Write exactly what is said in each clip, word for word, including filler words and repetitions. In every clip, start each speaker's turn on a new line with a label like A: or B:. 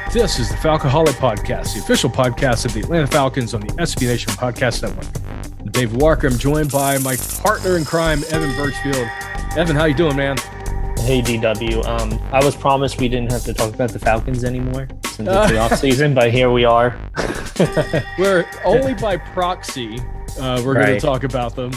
A: This is the Falcoholic Podcast, the official podcast of the Atlanta Falcons on the S B Nation Podcast Network. I'm David Walker. I'm joined by my partner in crime, Evan Birchfield. Evan, how you doing, man?
B: Hey, D W. Um, I was promised we didn't have to talk about the Falcons anymore since it's the off season, but here we are.
A: We're only by proxy. Uh, we're right. going to talk about them.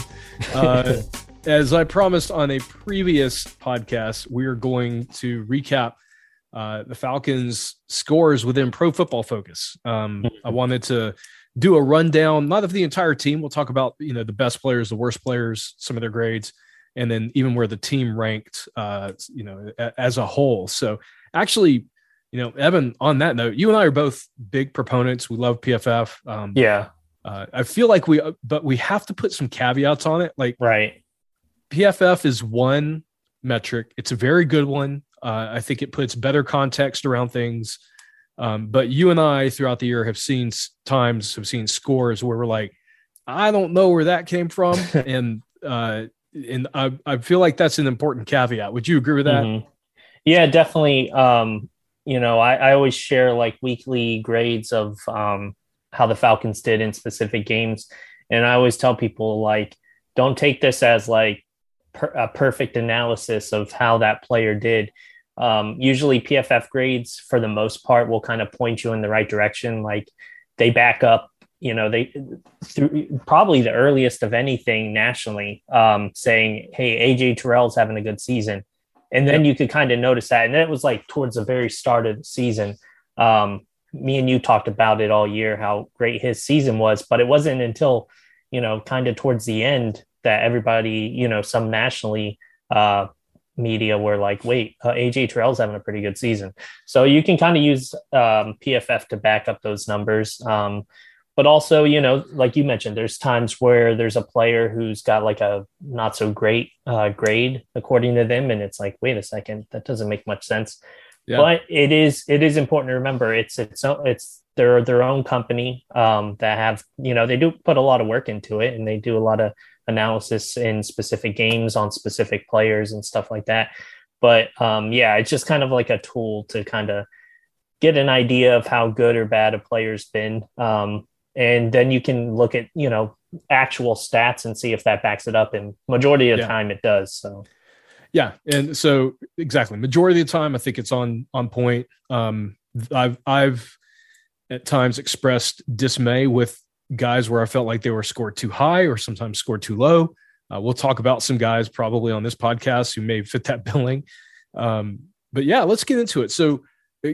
A: Uh, as I promised on a previous podcast, we are going to recap Uh, the Falcons' scores within Pro Football Focus. Um, I wanted to do a rundown, not of the entire team. We'll talk about, you know, the best players, the worst players, some of their grades, and then even where the team ranked, uh, you know, a, as a whole. So actually, you know, Evan, on that note, you and I are both big proponents. We love P F F. Um,
B: yeah.
A: Uh, I feel like we, but we have to put some caveats on it. Like,
B: right.
A: P F F is one metric. It's a very good one. Uh, I think it puts better context around things. Um, but you and I throughout the year have seen times, have seen scores where we're like, I don't know where that came from. and uh, and I, I feel like that's an important caveat. Would you agree with that?
B: Mm-hmm. Yeah, definitely. Um, you know, I, I always share like weekly grades of um, how the Falcons did in specific games. And I always tell people, like, don't take this as like per- a perfect analysis of how that player did. Um, usually P F F grades for the most part will kind of point you in the right direction. Like they back up, you know, they through probably the earliest of anything nationally, um, saying, hey, A J Terrell's having a good season. And then you could kind of notice that. And then it was like towards the very start of the season. Um, me and you talked about it all year, how great his season was, but it wasn't until, you know, kind of towards the end that everybody, you know, some nationally, uh, media were like, wait, uh, A J Terrell's having a pretty good season. So you can kind of use um, P F F to back up those numbers. Um, but also, you know, like you mentioned, there's times where there's a player who's got like a not so great uh, grade according to them. And it's like, wait a second, that doesn't make much sense. Yeah. But it is, it is important to remember it's, it's, it's their, their own company um, that have, you know, they do put a lot of work into it and they do a lot of analysis in specific games on specific players and stuff like that. But um, yeah, it's just kind of like a tool to kind of get an idea of how good or bad a player's been. Um, and then you can look at, you know, actual stats and see if that backs it up. And majority of the yeah. time it does. So,
A: yeah. And so exactly. Majority of the time, I think it's on, on point. Um, I've, I've at times expressed dismay with guys where I felt like they were scored too high or sometimes scored too low. Uh, we'll talk about some guys probably on this podcast who may fit that billing. Um, but yeah, let's get into it. So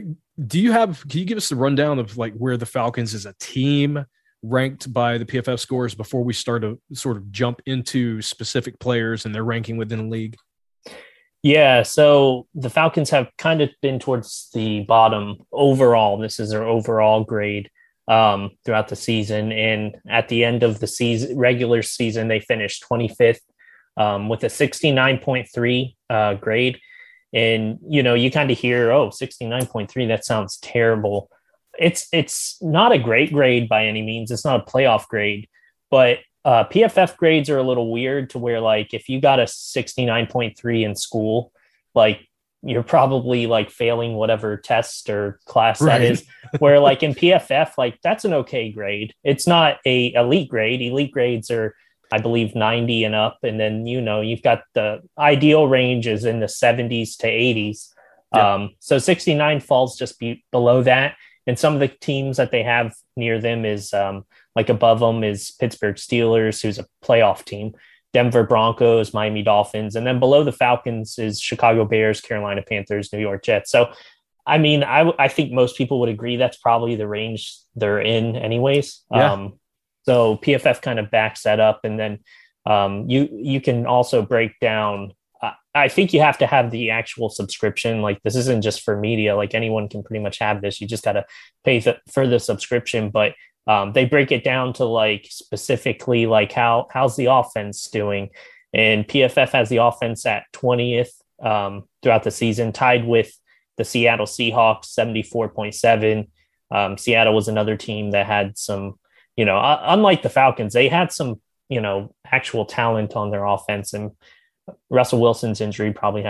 A: do you have, can you give us the rundown of like where the Falcons as a team ranked by the P F F scores before we start to sort of jump into specific players and their ranking within the league?
B: Yeah. So the Falcons have kind of been towards the bottom overall. This is their overall grade. Um, throughout the season. And at the end of the season, regular season, they finished twenty-fifth um, with a sixty-nine point three uh, grade. And, you know, you kind of hear, oh, sixty-nine point three, that sounds terrible. It's, it's not a great grade by any means. It's not a playoff grade, but uh, P F F grades are a little weird to where, like, if you got a sixty-nine point three in school, like, you're probably like failing whatever test or class right. that is, where like in P F F, like that's an okay grade. It's not a elite grade. Elite grades are, I believe, ninety and up. And then, you know, you've got the ideal ranges in the seventies to eighties. Yeah. Um, so sixty-nine falls just be below that. And some of the teams that they have near them is um, like above them is Pittsburgh Steelers, who's a playoff team. Denver Broncos, Miami Dolphins, and then below the Falcons is Chicago Bears, Carolina Panthers, New York Jets. So, I mean, I, I think most people would agree that's probably the range they're in anyways. Yeah. Um, so P F F kind of backs that up. And then um, you, you can also break down, uh, I think you have to have the actual subscription. Like this isn't just for media, like anyone can pretty much have this. You just got to pay th- for the subscription, but Um, they break it down to like specifically like how how's the offense doing, and P F F has the offense at twentieth um, throughout the season, tied with the Seattle Seahawks, seventy-four point seven. Um, Seattle was another team that had some, you know, uh, unlike the Falcons, they had some, you know, actual talent on their offense, and Russell Wilson's injury probably had to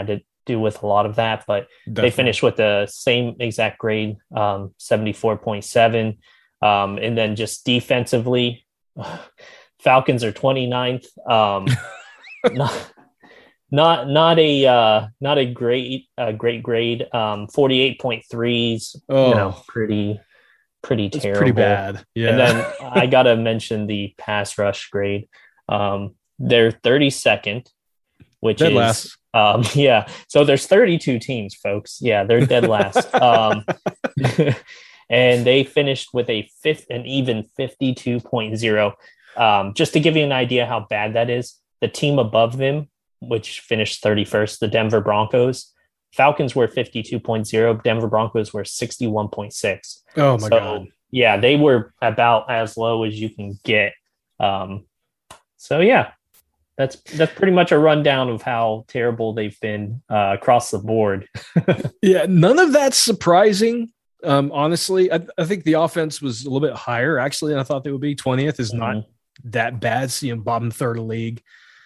B: do with a lot of that, but Definitely. They finished with the same exact grade, um, seventy-four point seven. Um, and then just defensively, Falcons are twenty-ninth. Um, not, not, not a, uh, not a great, uh, great grade. Um, forty-eight point threes, oh. you know, pretty, pretty That's terrible.
A: Pretty bad. Yeah.
B: And then I got to mention the pass rush grade. Um, they're thirty-second, which dead is, last. Um, yeah. So there's thirty-two teams, folks. Yeah. They're dead last. um, and they finished with a fifth, an even fifty-two point oh. Um, just to give you an idea how bad that is, the team above them, which finished thirty-first, the Denver Broncos, Falcons were fifty-two point oh. Denver Broncos were sixty-one point six.
A: Oh my so, God.
B: Yeah. They were about as low as you can get. Um, so yeah, that's, that's pretty much a rundown of how terrible they've been uh, across the board.
A: Yeah. None of that's surprising. Um, honestly, I, I think the offense was a little bit higher actually than I thought they would be. twentieth is mm-hmm. not that bad, seeing bottom third of the league.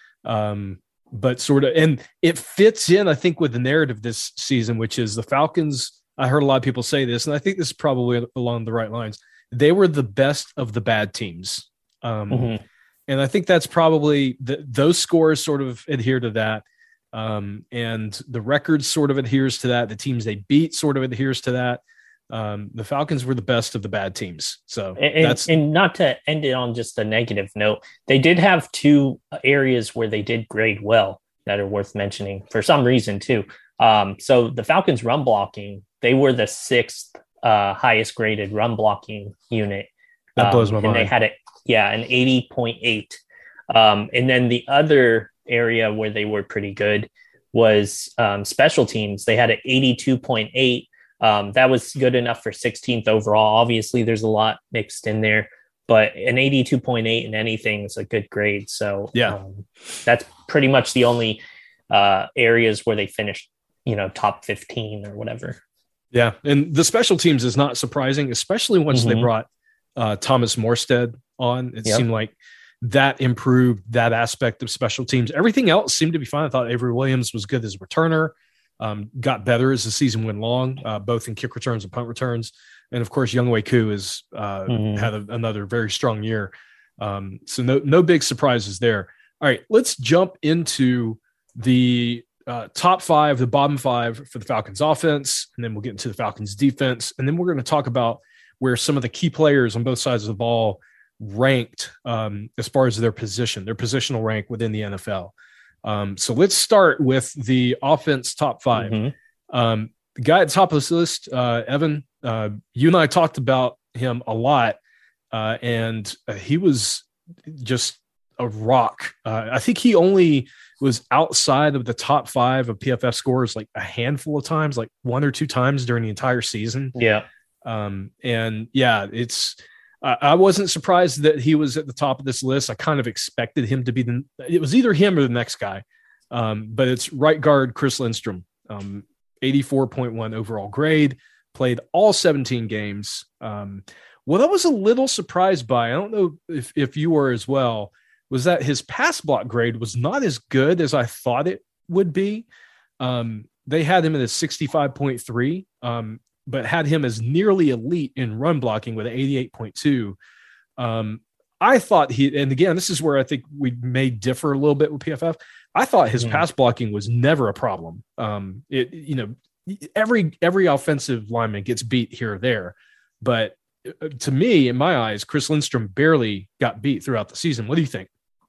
A: Um, but sort of, and it fits in, I think, with the narrative this season, which is the Falcons. I heard a lot of people say this, and I think this is probably along the right lines. They were the best of the bad teams. Um, mm-hmm. And I think that's probably the, those scores sort of adhere to that. Um, and the record sort of adheres to that. The teams they beat sort of adheres to that. Um, the Falcons were the best of the bad teams. So
B: and,
A: that's
B: and not to end it on just a negative note, they did have two areas where they did grade well that are worth mentioning for some reason too. Um, so the Falcons run blocking, they were the sixth uh, highest graded run blocking unit.
A: That blows my
B: um,
A: mind.
B: And they had it, yeah, an eighty point eight. Um, and then the other area where they were pretty good was um, special teams. They had an eighty-two point eight. Um, that was good enough for sixteenth overall. Obviously, there's a lot mixed in there, but an eighty-two point eight in anything is a good grade. So
A: yeah,
B: um, that's pretty much the only uh, areas where they finished, you know, top fifteen or whatever.
A: Yeah, and the special teams is not surprising, especially once mm-hmm. they brought uh, Thomas Morstead on. It yep. seemed like that improved that aspect of special teams. Everything else seemed to be fine. I thought Avery Williams was good as a returner. Um, got better as the season went along, uh, both in kick returns and punt returns. And of course, Younghoe Koo has uh, mm-hmm. had a, another very strong year. Um, so no, no big surprises there. All right, let's jump into the uh, top five, the bottom five for the Falcons offense, and then we'll get into the Falcons defense. And then we're going to talk about where some of the key players on both sides of the ball ranked um, as far as their position, their positional rank within the N F L. Um, so let's start with the offense top five. Mm-hmm. Um, the guy at the top of this list, uh, Evan, uh, you and I talked about him a lot, uh, and uh, he was just a rock. Uh, I think he only was outside of the top five of P F F scores like a handful of times, like one or two times during the entire season.
B: Yeah.
A: Um, and yeah, it's, I wasn't surprised that he was at the top of this list. I kind of expected him to be the, it was either him or the next guy. Um, but it's right guard Chris Lindstrom, um, eighty-four point one overall grade, played all seventeen games. Um, what I was a little surprised by, I don't know if, if you were as well, was that his pass block grade was not as good as I thought it would be. Um, they had him at a sixty-five point three. Um, but had him as nearly elite in run blocking with an eighty-eight point two. Um, I thought he, and again, this is where I think we may differ a little bit with P F F. I thought his mm-hmm. pass blocking was never a problem. Um, it, you know, every, every offensive lineman gets beat here or there, but to me, in my eyes, Chris Lindstrom barely got beat throughout the season. What do you think?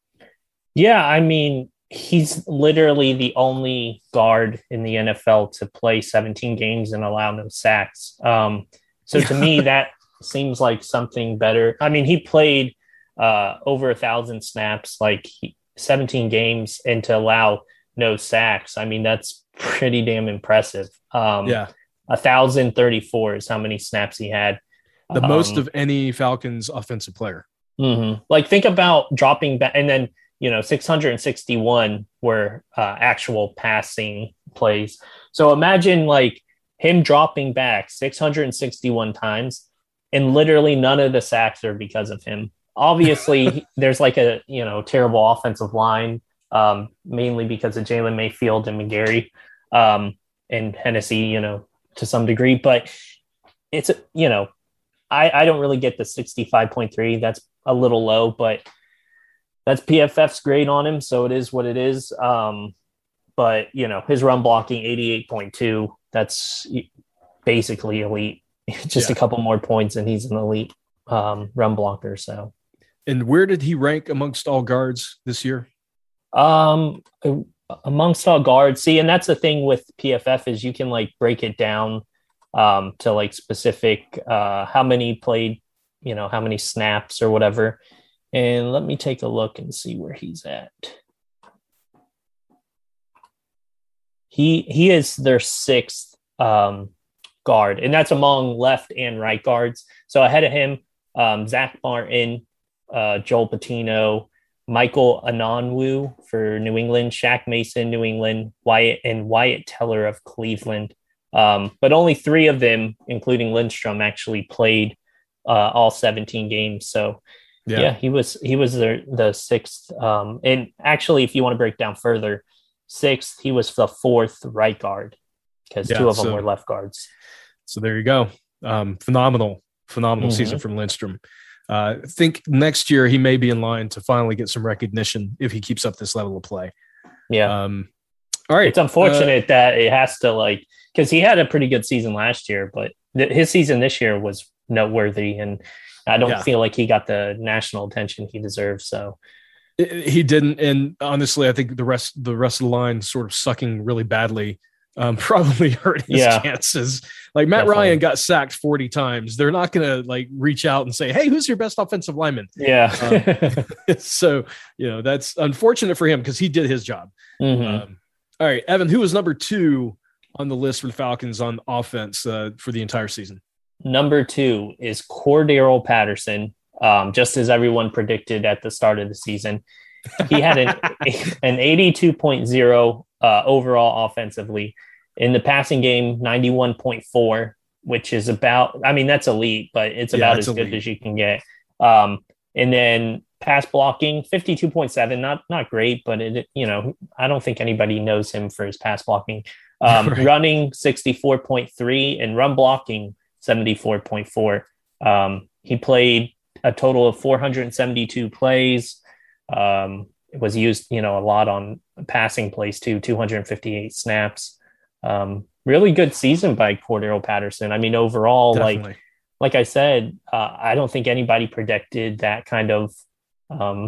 B: Yeah. I mean, he's literally the only guard in the N F L to play seventeen games and allow no sacks. Um, so to me, that seems like something better. I mean, he played uh, over a thousand snaps, like he, seventeen games, and to allow no sacks. I mean, that's pretty damn impressive. Um,
A: yeah.
B: one thousand thirty-four is how many snaps he had.
A: The um, most of any Falcons offensive player.
B: Mm-hmm. Like, think about dropping back, and then, you know, six hundred sixty-one were uh, actual passing plays. So imagine like him dropping back six hundred sixty-one times, and literally none of the sacks are because of him. Obviously, there's like a, you know, terrible offensive line, um, mainly because of Jalen Mayfield and McGarry. um, and Hennessy, you know, to some degree. But it's, you know, I, I don't really get the sixty-five point three. That's a little low, but that's P F F's grade on him. So it is what it is. Um, but, you know, his run blocking eighty-eight point two, that's basically elite. Just yeah. a couple more points and he's an elite um, run blocker. So.
A: And where did he rank amongst all guards this year?
B: Um, amongst all guards. See, and that's the thing with P F F is you can like break it down um, to like specific, uh, how many played, you know, how many snaps or whatever. And let me take a look and see where he's at. He, he is their sixth um, guard, and that's among left and right guards. So ahead of him, um, Zach Martin, uh, Joel Patino, Michael Anonwu for New England, Shaq Mason, New England, Wyatt and Wyatt Teller of Cleveland. Um, but only three of them, including Lindstrom, actually played uh, all seventeen games. So yeah. yeah, he was he was the the sixth. Um, and actually, if you want to break down further, sixth, he was the fourth right guard because yeah, two of them so, were left guards.
A: So there you go. Um, phenomenal, phenomenal mm-hmm. season from Lindstrom. Uh, I think next year he may be in line to finally get some recognition if he keeps up this level of play.
B: Yeah.
A: Um, all right.
B: It's unfortunate uh, that it has to like, because he had a pretty good season last year, but th- his season this year was noteworthy, and I don't yeah. feel like he got the national attention he deserves. So
A: he didn't, and honestly, I think the rest the rest of the line sort of sucking really badly. Um, probably hurt his yeah. chances. Like Matt Definitely. Ryan got sacked forty times. They're not going to like reach out and say, "Hey, who's your best offensive lineman?"
B: Yeah.
A: um, so you know that's unfortunate for him because he did his job.
B: Mm-hmm.
A: Um, all right, Evan, who was number two on the list for the Falcons on offense uh, for the entire season?
B: Number two is Cordero Patterson. Um, just as everyone predicted at the start of the season, he had an an eighty-two point oh uh, overall offensively. In the passing game, ninety-one point four, which is about, I mean, that's elite, but it's about yeah, it's as elite. good as you can get. Um, and then pass blocking, fifty-two point seven, not not great, but it, you know, I don't think anybody knows him for his pass blocking. Um, right. Running sixty-four point three and run blocking seventy-four point four. Um, he played a total of four hundred seventy-two plays. Um, it was used, you know, a lot on passing plays too, two hundred fifty-eight snaps. Um, really good season by Cordero Patterson. I mean, overall, Definitely. like, like I said, uh, I don't think anybody predicted that kind of, um,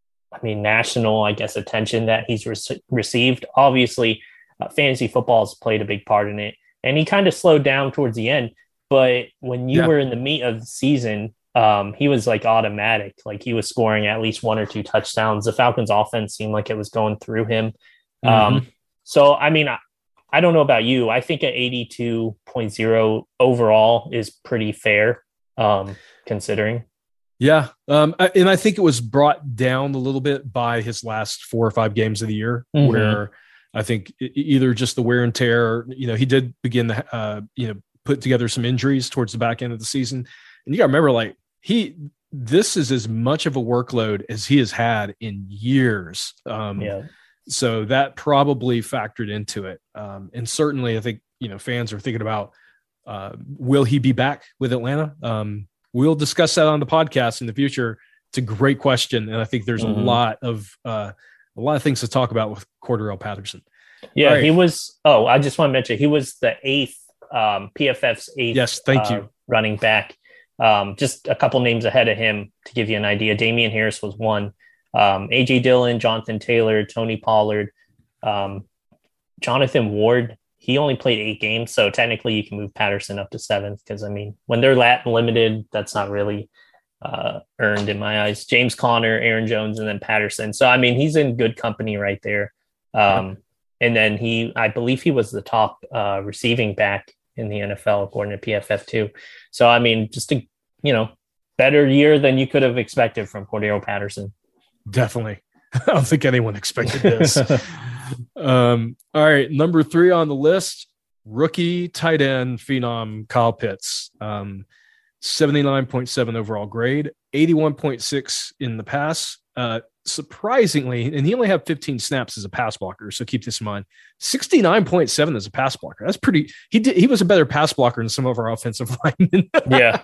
B: I mean, national, I guess, attention that he's re- received. Obviously, uh, fantasy football has played a big part in it, and he kind of slowed down towards the end. But when you yeah. were in the meat of the season, um, he was like automatic. Like he was scoring at least one or two touchdowns. The Falcons offense seemed like it was going through him. Mm-hmm. Um, so, I mean, I, I don't know about you. I think an eighty-two point oh overall is pretty fair, um, considering.
A: Yeah. Um, and I think it was brought down a little bit by his last four or five games of the year, mm-hmm. where I think either just the wear and tear, you know, he did begin to, uh, you know, put together some injuries towards the back end of the season. And you got to remember, like, he, this is as much of a workload as he has had in years. Um,
B: yeah.
A: So that probably factored into it. Um, and certainly I think, you know, fans are thinking about, uh, will he be back with Atlanta? Um, we'll discuss that on the podcast in the future. It's a great question. And I think there's mm-hmm. a lot of, uh, a lot of things to talk about with Cordero Patterson.
B: Yeah. Right. He was, oh, I just want to mention, he was the eighth, um, P F F's eighth
A: yes, thank
B: uh,
A: you.
B: running back. Um, just a couple names ahead of him to give you an idea. Damian Harris was one. Um, A J Dillon, Jonathan Taylor, Tony Pollard, um, Jonathan Ward. He only played eight games, so technically you can move Patterson up to seventh because, I mean, when they're lat limited, that's not really uh, earned in my eyes. James Conner, Aaron Jones, and then Patterson. So, I mean, he's in good company right there. Um, yeah. And then he, I believe he was the top uh, receiving back in the N F L, according to P F F too. So, I mean, just a, you know, better year than you could have expected from Cordero Patterson.
A: Definitely. I don't think anyone expected this. um, all right. Number three on the list, rookie tight end phenom Kyle Pitts. Um, seventy-nine point seven overall grade, eighty-one point six in the pass, uh, surprisingly, and he only had fifteen snaps as a pass blocker, so keep this in mind. sixty-nine point seven as a pass blocker. That's pretty. He did. He was a better pass blocker than some of our offensive linemen.
B: Yeah.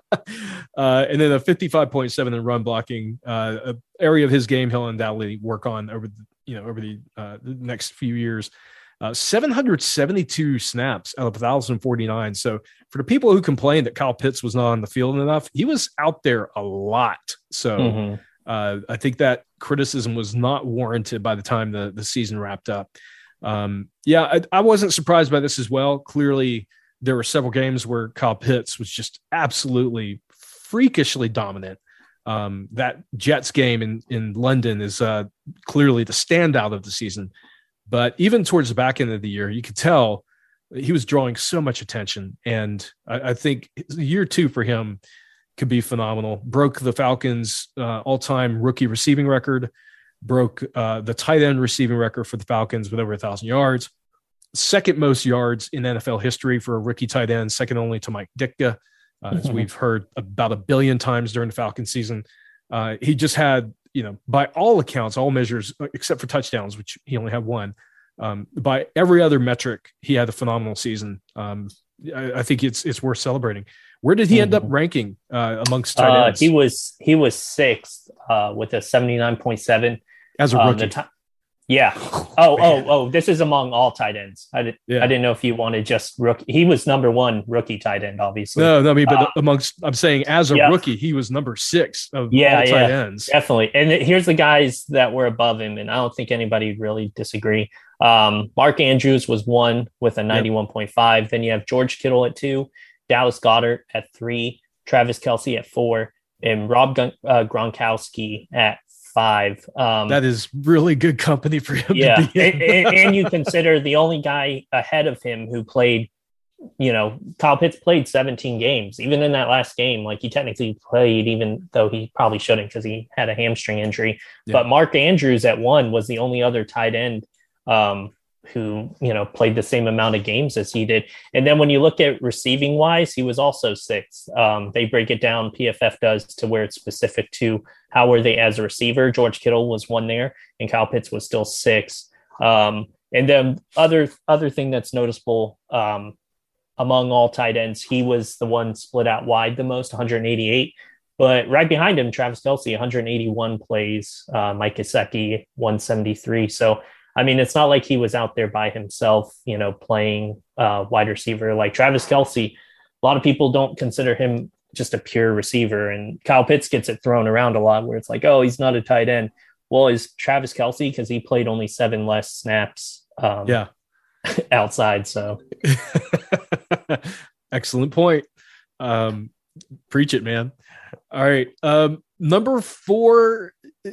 A: uh, and then a fifty-five point seven in run blocking, uh, a area of his game he'll undoubtedly work on over the, you know, over the, uh, the next few years. Uh, seven hundred seventy-two snaps out of one thousand forty-nine. So for the people who complained that Kyle Pitts was not on the field enough, he was out there a lot. So mm-hmm. uh, I think that criticism was not warranted by the time the, the season wrapped up. Um, yeah, I, I wasn't surprised by this as well. Clearly, there were several games where Kyle Pitts was just absolutely freakishly dominant. Um, that Jets game in, in London is uh, clearly the standout of the season. But even towards the back end of the year, you could tell he was drawing so much attention. And I, I think year two for him could be phenomenal. Broke the Falcons' uh, all-time rookie receiving record, broke uh, the tight end receiving record for the Falcons with over one thousand yards, second most yards in N F L history for a rookie tight end, second only to Mike Ditka, uh, mm-hmm. as we've heard about a billion times during the Falcons season. Uh, he just had, you know, by all accounts, all measures, except for touchdowns, which he only had one, um, by every other metric, he had a phenomenal season. Um, I, I think it's it's worth celebrating. Where did he mm-hmm. end up ranking uh, amongst tight ends?
B: Uh, he was he was sixth uh, with a seventy-nine point seven
A: as a rookie.
B: Um, Yeah. Oh, oh, oh, this is among all tight ends. I, did,
A: yeah.
B: I didn't know if you wanted just rookie. He was number one rookie tight end, obviously.
A: No, no, I mean, but uh, amongst, I'm saying as a yeah. rookie, he was number six of
B: yeah,
A: all
B: yeah,
A: tight ends.
B: Definitely. And here's the guys that were above him, and I don't think anybody would really disagree. Um, Mark Andrews was one with a ninety-one point five. Yep. Then you have George Kittle at two, Dallas Goedert at three, Travis Kelce at four, and Rob Gun- uh, Gronkowski at five. Um,
A: that is really good company for him.
B: Yeah.
A: To be
B: and, and, and you consider the only guy ahead of him who played, you know, Kyle Pitts played seventeen games, even in that last game. Like he technically played, even though he probably shouldn't because he had a hamstring injury. Yeah. But Mark Andrews at one was the only other tight end um, who, you know, played the same amount of games as he did. And then when you look at receiving wise, he was also sixth. Um, they break it down, P F F does, to where it's specific to how were they as a receiver. George Kittle was one there, and Kyle Pitts was still six. Um, and then other other thing that's noticeable um, among all tight ends, he was the one split out wide the most, one hundred eighty-eight. But right behind him, Travis Kelce, one hundred eighty-one plays, uh, Mike Gesicki, one seventy-three. So, I mean, it's not like he was out there by himself, you know, playing uh, wide receiver. Like Travis Kelce, a lot of people don't consider him just a pure receiver. And Kyle Pitts gets it thrown around a lot where it's like, oh, he's not a tight end. Well, is Travis Kelce, because he played only seven less snaps um,
A: yeah.
B: outside. So
A: excellent point. Um, preach it, man. All right. Um, number four,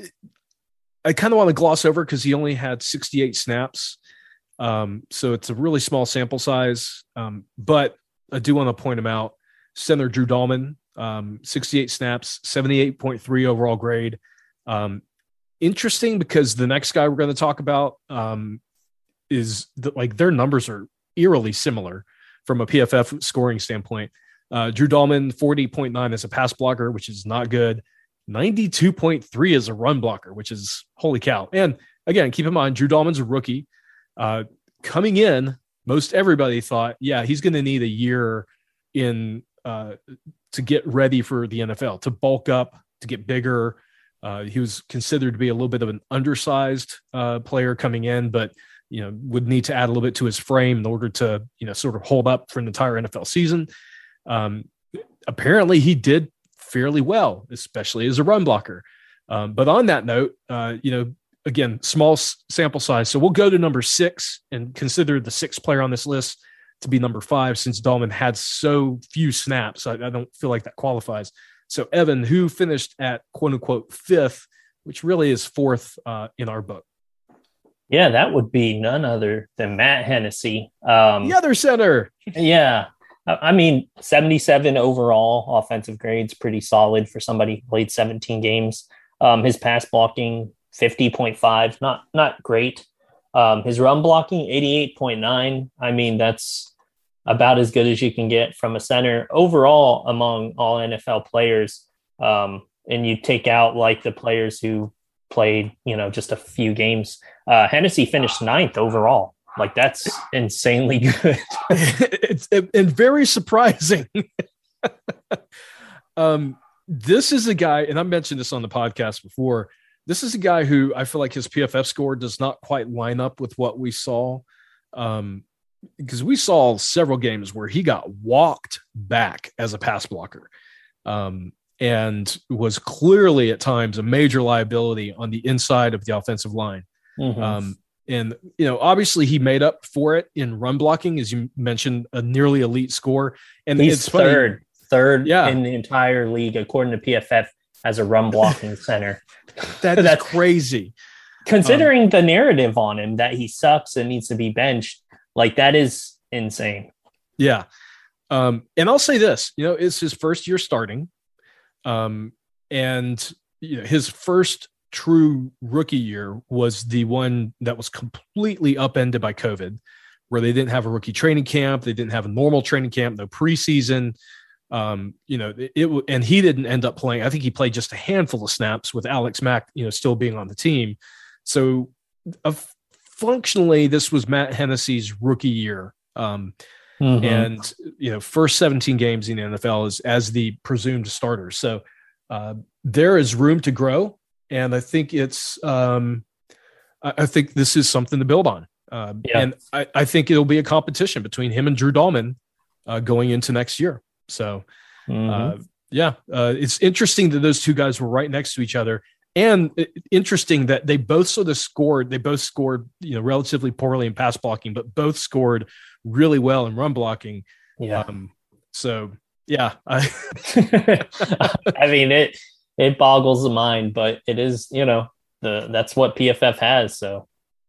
A: I kind of want to gloss over because he only had sixty-eight snaps. Um, so it's a really small sample size. Um, but I do want to point him out. Center Drew Dahlman, um, sixty-eight snaps, seventy-eight point three overall grade. Um, interesting because the next guy we're going to talk about um, is the, like their numbers are eerily similar from a P F F scoring standpoint. Uh, Drew Dahlman, forty point nine as a pass blocker, which is not good. ninety-two point three as a run blocker, which is holy cow. And again, keep in mind, Drew Dahlman's a rookie. Uh, coming in, most everybody thought, yeah, he's going to need a year in uh, to get ready for the N F L, to bulk up, to get bigger. Uh, he was considered to be a little bit of an undersized uh, player coming in, but you know would need to add a little bit to his frame in order to you know sort of hold up for an entire N F L season. Um, apparently, he did fairly well, especially as a run blocker. Um, but on that note, uh, you know, again, small s- sample size. So we'll go to number six and consider the sixth player on this list to be number five, since Dahlman had so few snaps. I, I don't feel like that qualifies. So Evan, who finished at quote unquote fifth, which really is fourth uh, in our book.
B: Yeah, that would be none other than Matt Hennessy. Um,
A: the other center.
B: Yeah. I mean, seventy-seven overall offensive grades, pretty solid for somebody who played seventeen games. Um, his pass blocking, fifty point five, not not great. Um, his run blocking, eighty-eight point nine. I mean, that's about as good as you can get from a center overall among all N F L players. Um, and you take out like the players who played, you know, just a few games. Uh, Hennessy finished ninth overall. Like, that's insanely good.
A: It's and very surprising. um, this is a guy, and I mentioned this on the podcast before. This is a guy who I feel like his P F F score does not quite line up with what we saw. Um, because we saw several games where he got walked back as a pass blocker. Um, and was clearly at times a major liability on the inside of the offensive line. Mm-hmm. Um, and, you know, obviously he made up for it in run blocking, as you mentioned, a nearly elite score. And
B: he's
A: it's funny,
B: third, third
A: yeah.
B: in the entire league, according to P F F, as a run blocking center.
A: That is That's crazy.
B: Considering um, the narrative on him that he sucks and needs to be benched, like, that is insane.
A: Yeah. Um, and I'll say this, you know, it's his first year starting. Um, and you know, his first true rookie year was the one that was completely upended by COVID, where they didn't have a rookie training camp. They didn't have a normal training camp, no preseason. Um, you know, it, it and he didn't end up playing. I think he played just a handful of snaps with Alex Mack, you know, still being on the team. So uh, functionally, this was Matt Hennessy's rookie year. Um, mm-hmm. And, you know, first seventeen games in the N F L is as the presumed starter. So uh, there is room to grow. And I think it's, um, I, I think this is something to build on. Uh, yeah. And I, I think it'll be a competition between him and Drew Dahlman uh, going into next year. So, mm-hmm. uh, yeah, uh, it's interesting that those two guys were right next to each other. And it, interesting that they both sort of scored, they both scored, you know, relatively poorly in pass blocking, but both scored really well in run blocking.
B: Yeah.
A: Um, so, yeah. I,
B: I mean, it, it boggles the mind, but it is, you know, the, that's what P F F has. So,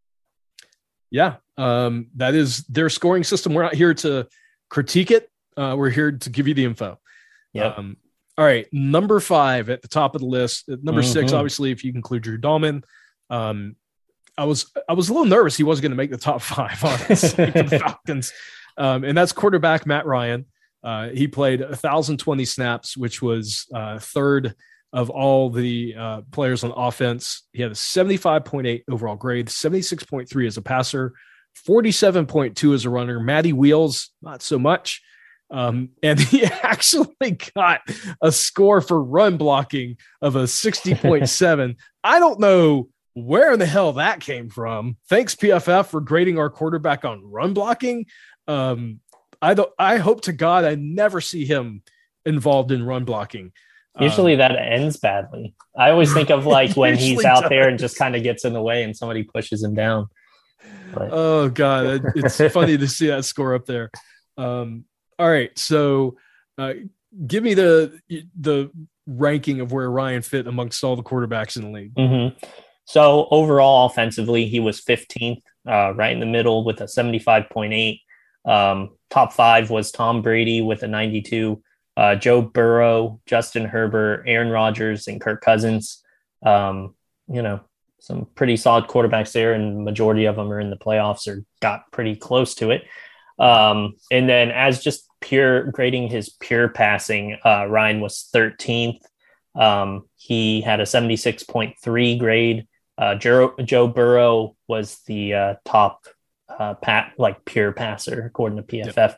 A: yeah, um, that is their scoring system. We're not here to critique it. Uh, we're here to give you the info.
B: Yeah.
A: Um, all right. Number five at the top of the list. Number mm-hmm. six, obviously, if you include Drew Dahlman. Um, I was I was a little nervous he wasn't going to make the top five, honestly, for the Falcons. Um, and that's quarterback Matt Ryan. Uh, he played one thousand twenty snaps, which was uh, third of all the uh, players on offense. He had a seventy-five point eight overall grade, seventy-six point three as a passer, forty-seven point two as a runner. Matty Wheels, not so much. Um, and he actually got a score for run blocking of a sixty point seven. I don't know where in the hell that came from. Thanks, P F F, for grading our quarterback on run blocking. Um, I don't. I hope to God I never see him involved in run blocking.
B: Usually um, that ends badly. I always think of like when he's out does. there and just kind of gets in the way and somebody pushes him down. But.
A: Oh God, it's funny to see that score up there. Um, all right, so uh, give me the the ranking of where Ryan fit amongst all the quarterbacks in the league.
B: Mm-hmm. So overall, offensively, he was fifteenth, uh, right in the middle with a seventy-five point eight. Um, top five was Tom Brady with a ninety-two. Uh, Joe Burrow, Justin Herbert, Aaron Rodgers, and Kirk Cousins. Um, you know, some pretty solid quarterbacks there, and the majority of them are in the playoffs or got pretty close to it. Um, and then as just pure grading his pure passing, uh, Ryan was thirteenth. Um, he had a seventy-six point three grade. Uh, Joe, Joe Burrow was the uh, top uh, pat like pure passer according to P F F. Yep.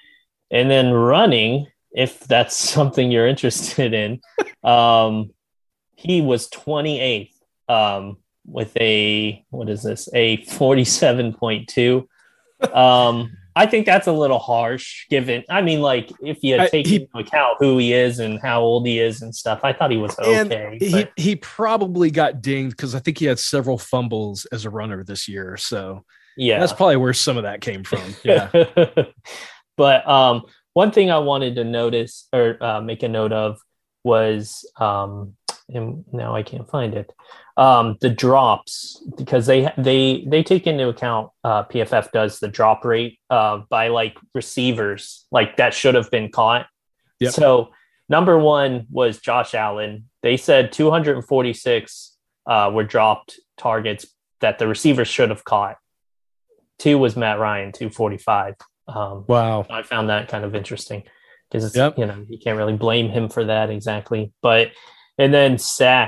B: And then running, if that's something you're interested in, um, he was twenty-eighth um, with a, what is this, a forty-seven point two. Um, I think that's a little harsh given, I mean, like if you take he, into account who he is and how old he is and stuff, I thought he was okay.
A: He, he probably got dinged because I think he had several fumbles as a runner this year. So yeah, that's probably where some of that came from. Yeah.
B: But um, one thing I wanted to notice or uh, make a note of was, um, and now I can't find it, um, the drops, because they they they take into account, uh, P F F does the drop rate uh, by like receivers, like that should have been caught. Yep. So number one was Josh Allen. They said two hundred forty-six uh, were dropped targets that the receivers should have caught. Two was Matt Ryan, two forty-five. Um,
A: wow.
B: I found that kind of interesting because it's,
A: yep.
B: you know, you can't really blame him for that exactly. But, and then sacks,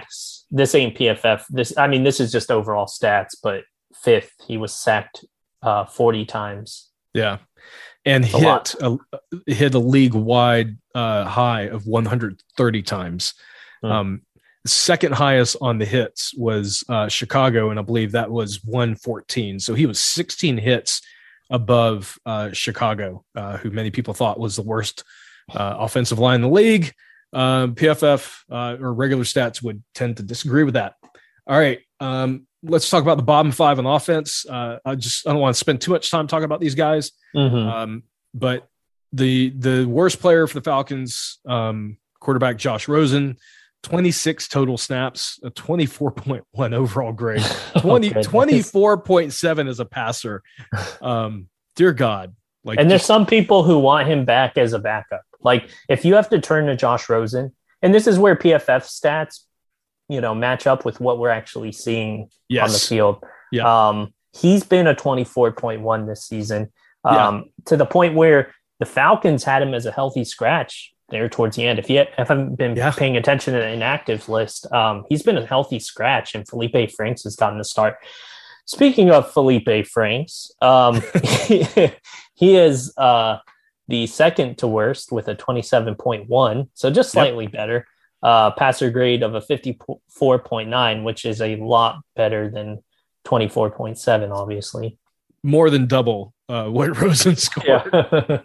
B: this ain't P F F. This, I mean, this is just overall stats, but fifth, he was sacked uh, forty times.
A: Yeah. And
B: That's
A: hit a, a hit a league wide uh, high of one hundred thirty times. Hmm. Um, second highest on the hits was uh, Chicago, and I believe that was one fourteen. So he was sixteen hits above uh, Chicago, uh, who many people thought was the worst uh, offensive line in the league. Uh, P F F uh, or regular stats would tend to disagree with that. All right, um, let's talk about the bottom five on offense. Uh, I just I don't want to spend too much time talking about these guys,
B: mm-hmm.
A: um, but the the worst player for the Falcons, um, quarterback Josh Rosen, twenty-six total snaps, a twenty-four point one overall grade, twenty, oh, twenty-four point seven as a passer. Um, dear God. Like,
B: and there's
A: just,
B: some people who want him back as a backup. Like if you have to turn to Josh Rosen, and this is where P F F stats, you know, match up with what we're actually seeing yes. on the field.
A: Yeah.
B: Um, he's been a twenty-four point one this season, um,
A: yeah.
B: to the point where the Falcons had him as a healthy scratch there towards the end. If you haven't been yeah. paying attention to the inactive list, um, he's been a healthy scratch, and Felipe Franks has gotten the start. Speaking of Felipe Franks, um, he, he is uh, the second to worst with a twenty-seven point one, so just slightly yep. better. Uh, passer grade of a fifty-four point nine, which is a lot better than twenty-four point seven, obviously.
A: More than double uh, what Rosen scored.
B: Yeah.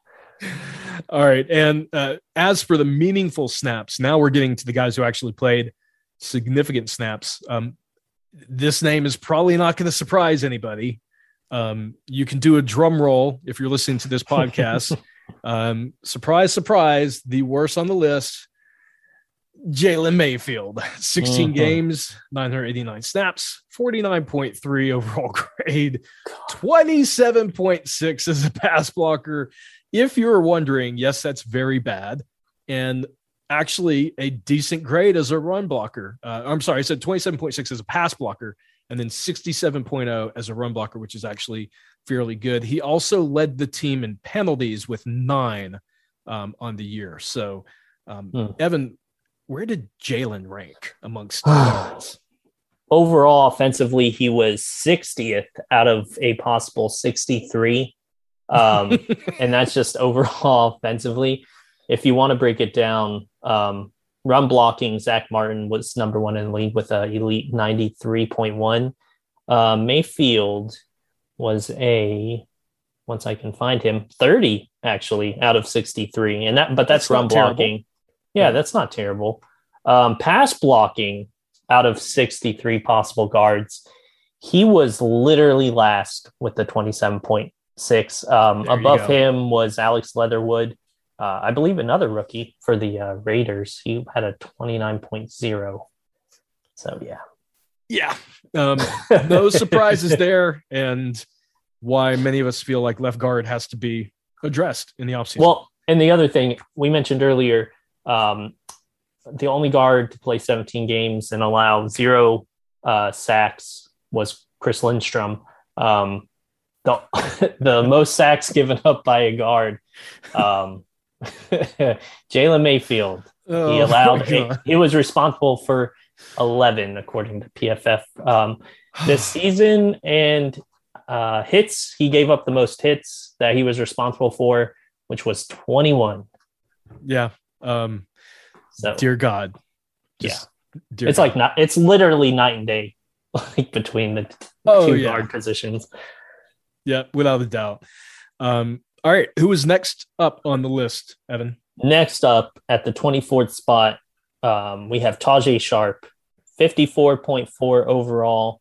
A: All right. And uh, as for the meaningful snaps, now we're getting to the guys who actually played significant snaps. Um, this name is probably not going to surprise anybody. Um, you can do a drum roll if you're listening to this podcast. um, surprise, surprise, the worst on the list, Jalen Mayfield. sixteen mm-hmm. games, nine hundred eighty-nine snaps, forty-nine point three overall grade, twenty-seven point six as a pass blocker. If you're wondering, yes, that's very bad. And actually a decent grade as a run blocker. Uh, I'm sorry, I said twenty-seven point six as a pass blocker, and then sixty-seven point oh as a run blocker, which is actually fairly good. He also led the team in penalties with nine um, on the year. So, um, hmm. Evan, where did Jalen rank amongst guards?
B: Overall, offensively, he was sixtieth out of a possible sixty-three. Um, and that's just overall offensively. If you want to break it down, um, run blocking, Zach Martin was number one in the league with an elite ninety-three point one. Uh, Mayfield was a, once I can find him, thirty actually out of sixty-three. And that, but that's, that's run blocking. Yeah, yeah, that's not terrible. Um, pass blocking out of sixty-three possible guards, he was literally last with the twenty-seven point six. Um, above him was Alex Leatherwood. Uh, I believe another rookie for the uh, Raiders. He had a twenty-nine point oh. So, yeah.
A: Yeah. Um, no surprises there. And why many of us feel like left guard has to be addressed in the offseason.
B: Well, and the other thing we mentioned earlier, um, the only guard to play seventeen games and allow zero uh, sacks was Chris Lindstrom. Um, the, the most sacks given up by a guard, um, Jalen Mayfield. Oh, he allowed. He, he was responsible for eleven, according to P F F um, this season. And uh, hits, he gave up the most hits that he was responsible for, which was twenty-one.
A: Yeah. Um,
B: so,
A: dear God.
B: Just, yeah.
A: Dear
B: it's
A: God.
B: like not. It's literally night and day, like between the
A: oh,
B: two
A: yeah.
B: guard positions.
A: Yeah, without a doubt. Um, all right, who was next up on the list, Evan?
B: Next up at the twenty-fourth spot, um, we have Tajay Sharp, fifty-four point four overall.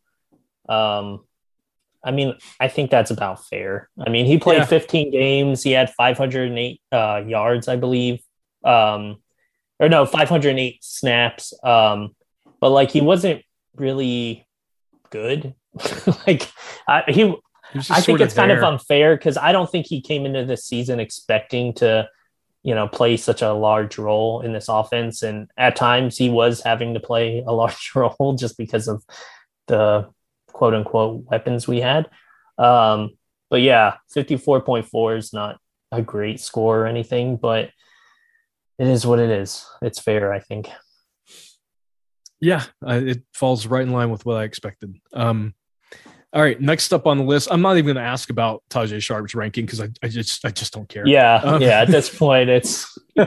B: Um, I mean, I think that's about fair. I mean, he played yeah. fifteen games. He had five hundred eight uh, yards, I believe. Um, or no, five hundred eight snaps. Um, but, like, he wasn't really good. like, I, he... I think it's kind there. of unfair because I don't think he came into this season expecting to, you know, play such a large role in this offense. And at times he was having to play a large role just because of the quote unquote weapons we had. Um, but yeah, fifty-four point four is not a great score or anything, but it is what it is. It's fair, I think.
A: Yeah, uh, it falls right in line with what I expected. Um, all right, next up on the list, I'm not even going to ask about Tajae Sharp's ranking because I, I just I just don't care.
B: Yeah,
A: um,
B: yeah. At this point, it's
A: uh,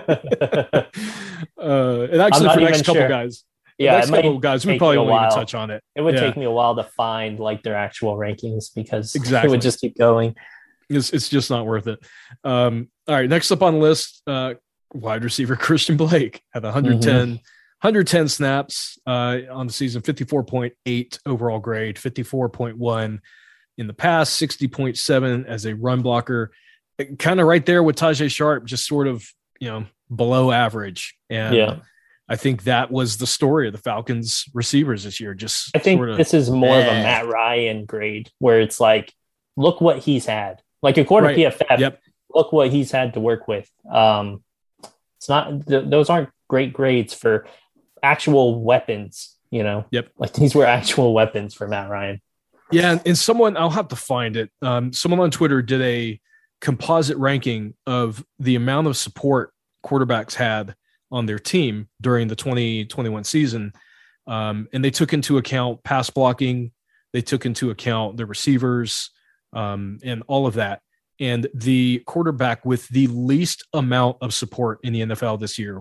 A: and actually for the next couple
B: sure.
A: guys,
B: yeah,
A: the next couple guys, we probably won't
B: while.
A: even touch on it.
B: It would
A: yeah.
B: take me a while to find like their actual rankings because
A: exactly.
B: it would just keep going.
A: It's, it's just not worth it. Um, all right, next up on the list, uh, wide receiver Christian Blake had one hundred ten, mm-hmm. one hundred ten snaps uh, on the season, fifty-four point eight overall grade, fifty-four point one in the pass, sixty point seven as a run blocker. Kind of right there with Tajae Sharp, just sort of, you know, below average. And yeah. I think that was the story of the Falcons receivers this year. Just
B: I think
A: sort of,
B: this is more eh. of a Matt Ryan grade where it's like, look what he's had. Like according right. to P F F, yep. look what he's had to work with. Um, it's not; th- those aren't great grades for actual weapons. You know,
A: yep.
B: Like these were actual weapons for Matt Ryan.
A: Yeah, and someone I'll have to find it. Um, someone on Twitter did a composite ranking of the amount of support quarterbacks had on their team during the twenty twenty-one season, um, and they took into account pass blocking, they took into account the receivers. Um, and all of that. And the quarterback with the least amount of support in the N F L this year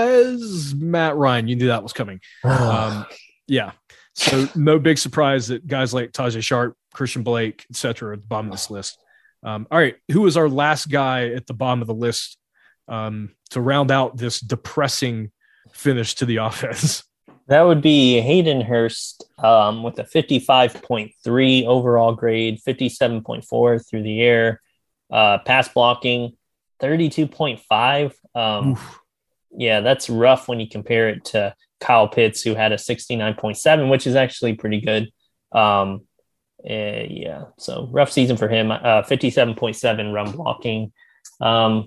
A: was Matt Ryan. You knew that was coming. um, yeah. So no big surprise that guys like Tajae Sharp, Christian Blake, et cetera, at the bottom of this list. Um, all right. Who was our last guy at the bottom of the list um, to round out this depressing finish to the offense?
B: That would be Hayden Hurst um, with a fifty-five point three overall grade, fifty-seven point four through the air, uh, pass blocking, thirty-two point five. Um, yeah, that's rough when you compare it to Kyle Pitts, who had a sixty-nine point seven, which is actually pretty good. Um, uh, yeah, so rough season for him, uh, fifty-seven point seven run blocking. Um,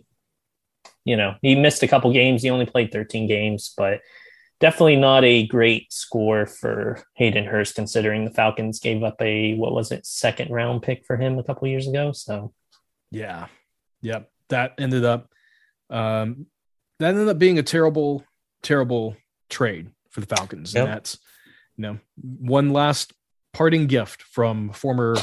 B: you know, he missed a couple games. He only played thirteen games, but definitely not a great score for Hayden Hurst, considering the Falcons gave up a, what was it, second round pick for him a couple years ago. So,
A: yeah, yep, that ended up um, that ended up being a terrible, terrible trade for the Falcons, yep. And that's, you know, one last parting gift from former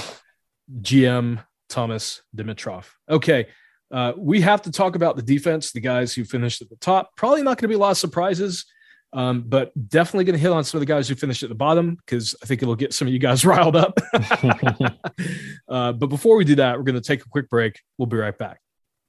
A: G M Thomas Dimitroff. Okay. Uh, we have to talk about the defense, the guys who finished at the top. Probably not going to be a lot of surprises. Um, but definitely going to hit on some of the guys who finished at the bottom because I think it'll get some of you guys riled up. uh, but before we do that, we're going to take a quick break. We'll be right back.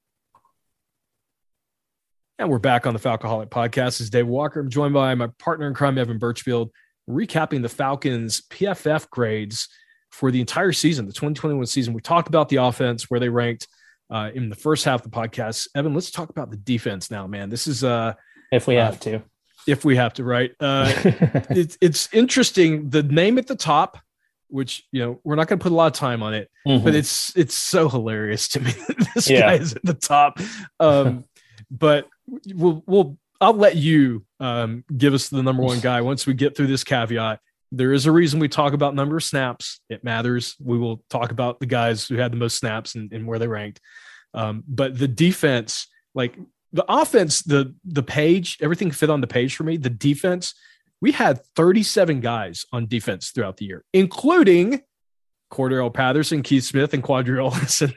A: And we're back on the Falcoholic Podcast. This is Dave Walker. I'm joined by my partner in crime, Evan Birchfield, recapping the Falcons' P F F grades for the entire season, the twenty twenty-one season. We talked about the offense, where they ranked uh, in the first half of the podcast. Evan, let's talk about the defense now, man. This is uh,
B: if we
A: uh,
B: have to.
A: If we have to, right? Uh, it's it's interesting. The name at the top, which, you know, we're not going to put a lot of time on it, mm-hmm. but it's it's so hilarious to me that this yeah. guy is at the top. Um, but we'll we'll I'll let you um, give us the number one guy once we get through this caveat. There is a reason we talk about number of snaps. It matters. We will talk about the guys who had the most snaps and, and where they ranked. Um, but the defense, like. The offense, the the page, everything fit on the page for me. The defense, we had thirty-seven guys on defense throughout the year, including Cordell Patterson, Keith Smith, and Quadrille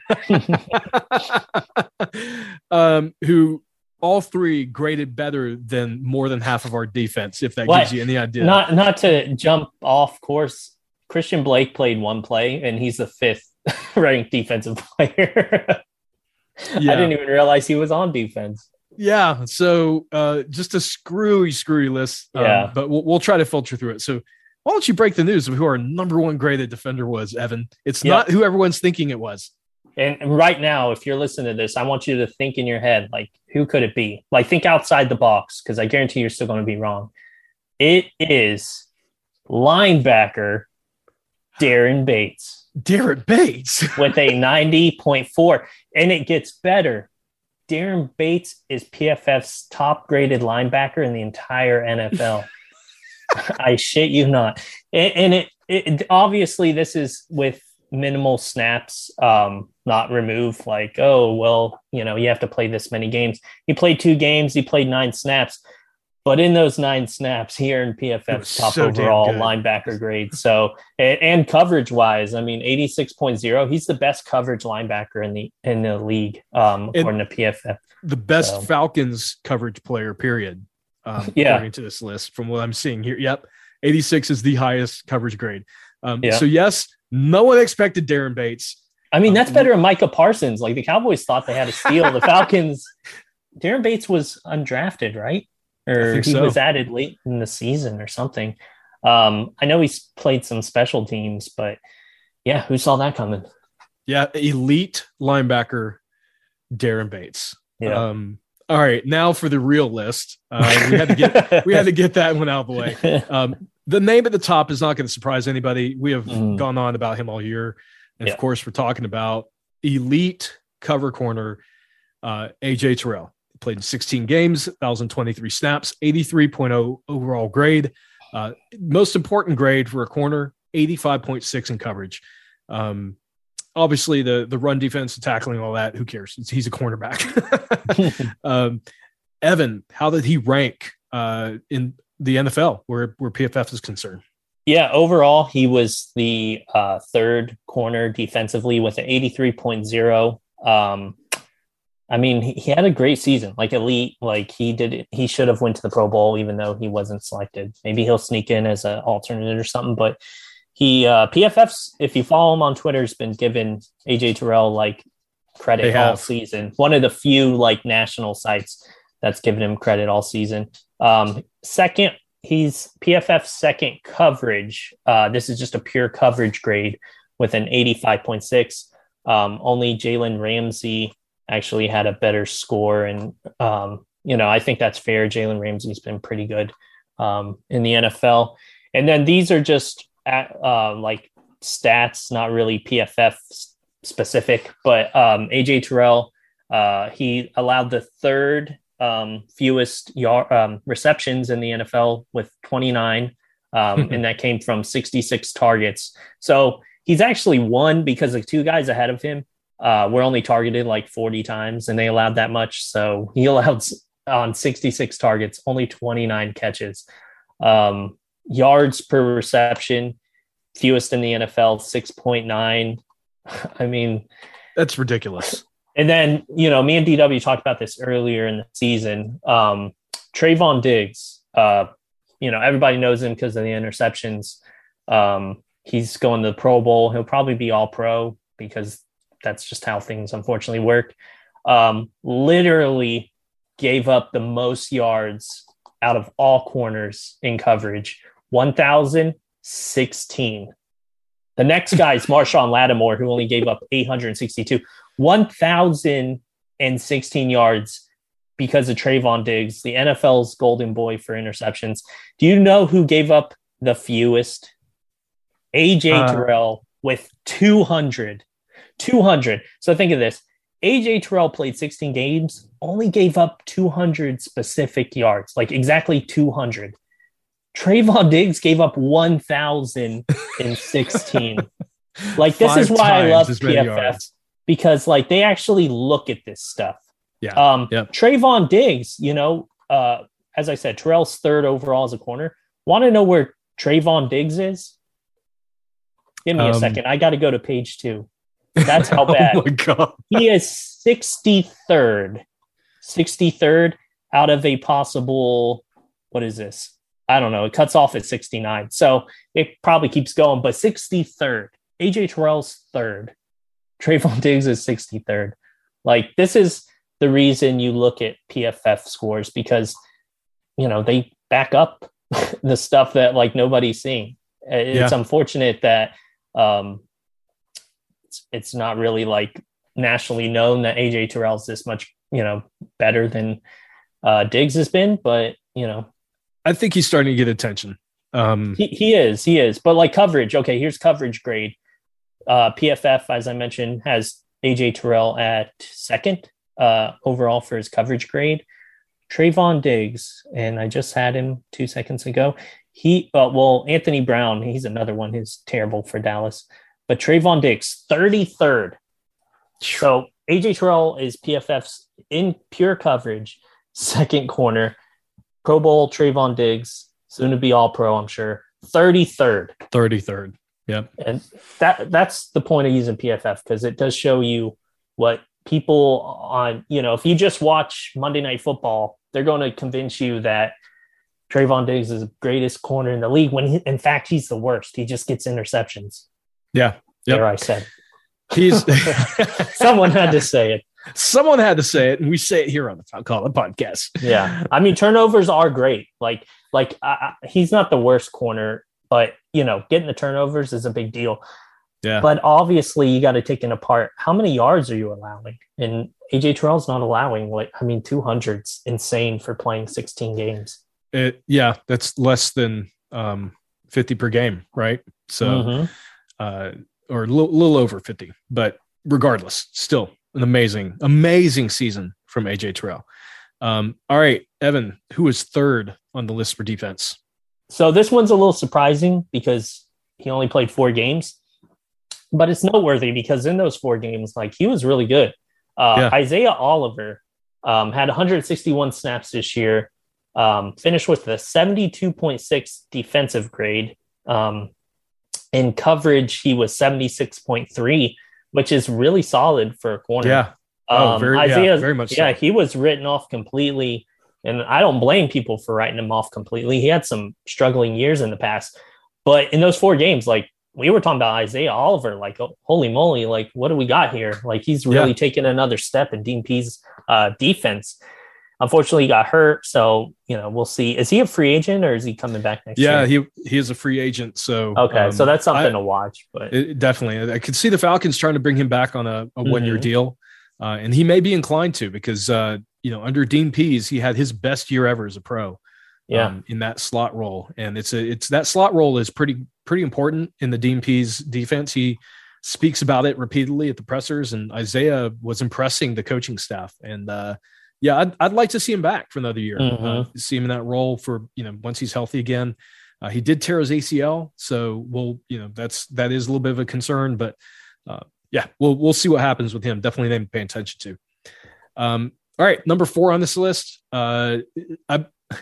A: Ellison, um, who all three graded better than more than half of our defense, if that what? gives you any idea.
B: Not not to jump off course, Christian Blake played one play, and he's the fifth ranked defensive player. Yeah. I didn't even realize he was on defense.
A: Yeah. So uh, just a screwy, screwy list. Um,
B: yeah.
A: But we'll, we'll try to filter through it. So why don't you break the news of who our number one graded defender was, Evan? It's yep. not who everyone's thinking it was.
B: And right now, if you're listening to this, I want you to think in your head, like, who could it be? Like, think outside the box, because I guarantee you're still going to be wrong. It is linebacker Darren Bates.
A: Darren Bates
B: with a ninety point four, and it gets better. Darren Bates is P F F's top graded linebacker in the entire N F L. I shit you not. And, and it, it obviously this is with minimal snaps, um, not removed. Like, oh well, you know, you have to play this many games. He played two games. He played nine snaps. But in those nine snaps, he earned P F F's top
A: so
B: overall linebacker grade. So, and, and coverage wise, I mean, eighty-six point oh, he's the best coverage linebacker in the in the league, um, according and to P F F.
A: The best so. Falcons coverage player, period. Um, yeah. According to this list, from what I'm seeing here. Yep. eighty-six is the highest coverage grade. Um, yeah. So, yes, no one expected Darren Bates.
B: I mean, that's um, better than Micah Parsons. Like, the Cowboys thought they had a steal. The Falcons, Darren Bates was undrafted, right? Or he so. was added late in the season or something. Um, I know he's played some special teams, but yeah, who saw that coming?
A: Yeah, elite linebacker Darren Bates.
B: Yeah.
A: Um, all right, now for the real list. Uh, we had to get we had to get that one out of the way. Um, the name at the top is not going to surprise anybody. We have mm. gone on about him all year, and yeah. of course, we're talking about elite cover corner uh, A J Terrell. Played in sixteen games, one thousand twenty-three snaps, eighty-three point oh overall grade. Uh, most important grade for a corner, eighty-five point six in coverage. Um, obviously, the the run defense, the tackling, all that, who cares? It's, he's a cornerback. um, Evan, how did he rank uh, in the N F L where, where P F F is concerned?
B: Yeah, overall, he was the uh, third corner defensively with an eighty-three point oh. Um, I mean, he, he had a great season, like elite, like he did. He should have went to the Pro Bowl, even though he wasn't selected. Maybe he'll sneak in as an alternate or something, but he, uh, P F F's, if you follow him on Twitter, has been given A J Terrell like credit all season. One of the few like national sites that's given him credit all season. Um, second, he's P F F's second coverage. Uh, this is just a pure coverage grade with an eighty-five point six. Um, only Jalen Ramsey actually had a better score. And, um, you know, I think that's fair. Jalen Ramsey's been pretty good um, in the N F L. And then these are just at, uh, like stats, not really P F F specific, but um, A J Terrell, uh, he allowed the third um, fewest yard, um, receptions in the N F L with twenty-nine. Um, and that came from sixty-six targets. So he's actually won because the two guys ahead of him Uh, were only targeted like forty times, and they allowed that much. So he allowed on sixty-six targets, only twenty-nine catches. Um, yards per reception, fewest in the N F L, six point nine. I mean,
A: that's ridiculous.
B: And then, you know, me and D W talked about this earlier in the season. Um, Trayvon Diggs, uh, you know, everybody knows him because of the interceptions. Um, he's going to the Pro Bowl. He'll probably be all pro because that's just how things unfortunately work. Um, literally gave up the most yards out of all corners in coverage, one thousand sixteen. The next guy is Marshawn Lattimore, who only gave up eight hundred sixty-two, one thousand sixteen yards because of Trayvon Diggs, the N F L's golden boy for interceptions. Do you know who gave up the fewest? A J uh, Terrell with two hundred. two hundred. So think of this. A J Terrell played sixteen games, only gave up two hundred specific yards, like exactly two hundred. Trayvon Diggs gave up one thousand sixteen. Like, this Five is why I love P F F yards. Because, like, they actually look at this stuff.
A: Yeah.
B: Um,
A: yep.
B: Trayvon Diggs, you know, uh, as I said, Terrell's third overall as a corner. Want to know where Trayvon Diggs is? Give me um, a second. I got to go to page two. That's how bad.
A: Oh my God.
B: He is sixty-third. sixty-third out of a possible, what is this? I don't know. It cuts off at sixty-nine. So it probably keeps going, but sixty-third. A J Terrell's third. Trayvon Diggs is sixty-third. Like, this is the reason you look at P F F scores, because, you know, they back up the stuff that, like, nobody's seeing. It's yeah. unfortunate that um, it's, it's not really, like, nationally known that A J Terrell's this much, you know, better than uh, Diggs has been, but, you know.
A: I think he's starting to get attention. Um,
B: he, he is, he is. But, like, coverage, okay, here's coverage grade. Uh, P F F, as I mentioned, has A J Terrell at second uh, overall for his coverage grade. Trayvon Diggs, and I just had him two seconds ago. He, uh, well, Anthony Brown, he's another one who's terrible for Dallas. But Trayvon Diggs, thirty-third. So A J Terrell is P F F's in pure coverage, second corner. Pro Bowl Trayvon Diggs, soon to be all pro, I'm sure. thirty-third.
A: thirty-third. Yep.
B: And that that's the point of using P F F, because it does show you what people on, you know, if you just watch Monday Night Football, they're going to convince you that Trayvon Diggs is the greatest corner in the league when, he, in fact, he's the worst. He just gets interceptions.
A: Yeah.
B: Yep. There I said.
A: He's
B: Someone had to say it.
A: Someone had to say it, and we say it here on the Falcon podcast.
B: Yeah. I mean, turnovers are great. Like, like uh, he's not the worst corner, but, you know, getting the turnovers is a big deal.
A: Yeah.
B: But obviously, you got to take it apart. How many yards are you allowing? And A J Terrell's not allowing, like, I mean, two hundred's insane for playing sixteen games.
A: It, yeah, that's less than um, fifty per game, right? So, mm-hmm. uh, or a little, little over fifty. But regardless, still an amazing, amazing season from A J Terrell. Um, all right, Evan, who is third on the list for defense?
B: So this one's a little surprising because he only played four games. But it's noteworthy because in those four games, like, he was really good. Uh, yeah. Isaiah Oliver um, had one hundred sixty-one snaps this year, um, finished with a seventy-two point six defensive grade. Um, in coverage, he was seventy-six point three, which is really solid for a corner.
A: Yeah. Oh,
B: um,
A: very,
B: Isaiah,
A: yeah, very much
B: Yeah,
A: so.
B: He was written off completely. And I don't blame people for writing him off completely. He had some struggling years in the past. But in those four games, like, we were talking about Isaiah Oliver, like, oh, holy moly, like, what do we got here? Like, he's really yeah. taken another step in Dean Pease uh, defense. Unfortunately, he got hurt. So, you know, we'll see. Is he a free agent or is he coming back next
A: yeah,
B: year?
A: Yeah, he, he is a free agent. So,
B: okay. Um, so that's something
A: I,
B: to watch. But
A: it, definitely. I could see the Falcons trying to bring him back on a, a one year mm-hmm. deal. Uh, and he may be inclined to because, uh, you know, under Dean Pease, he had his best year ever as a pro.
B: Yeah.
A: Um, in that slot role. And it's a, it's that slot role is pretty, pretty important in the Dean Pease defense. He speaks about it repeatedly at the pressers, and Isaiah was impressing the coaching staff. And uh, yeah, I'd, I'd like to see him back for another year,
B: mm-hmm.
A: uh, see him in that role for, you know, once he's healthy again. Uh, he did tear his A C L. So we'll, you know, that's, that is a little bit of a concern, but uh, yeah, we'll, we'll see what happens with him. Definitely name to pay attention to. Um, all right. Number four on this list. Uh, I,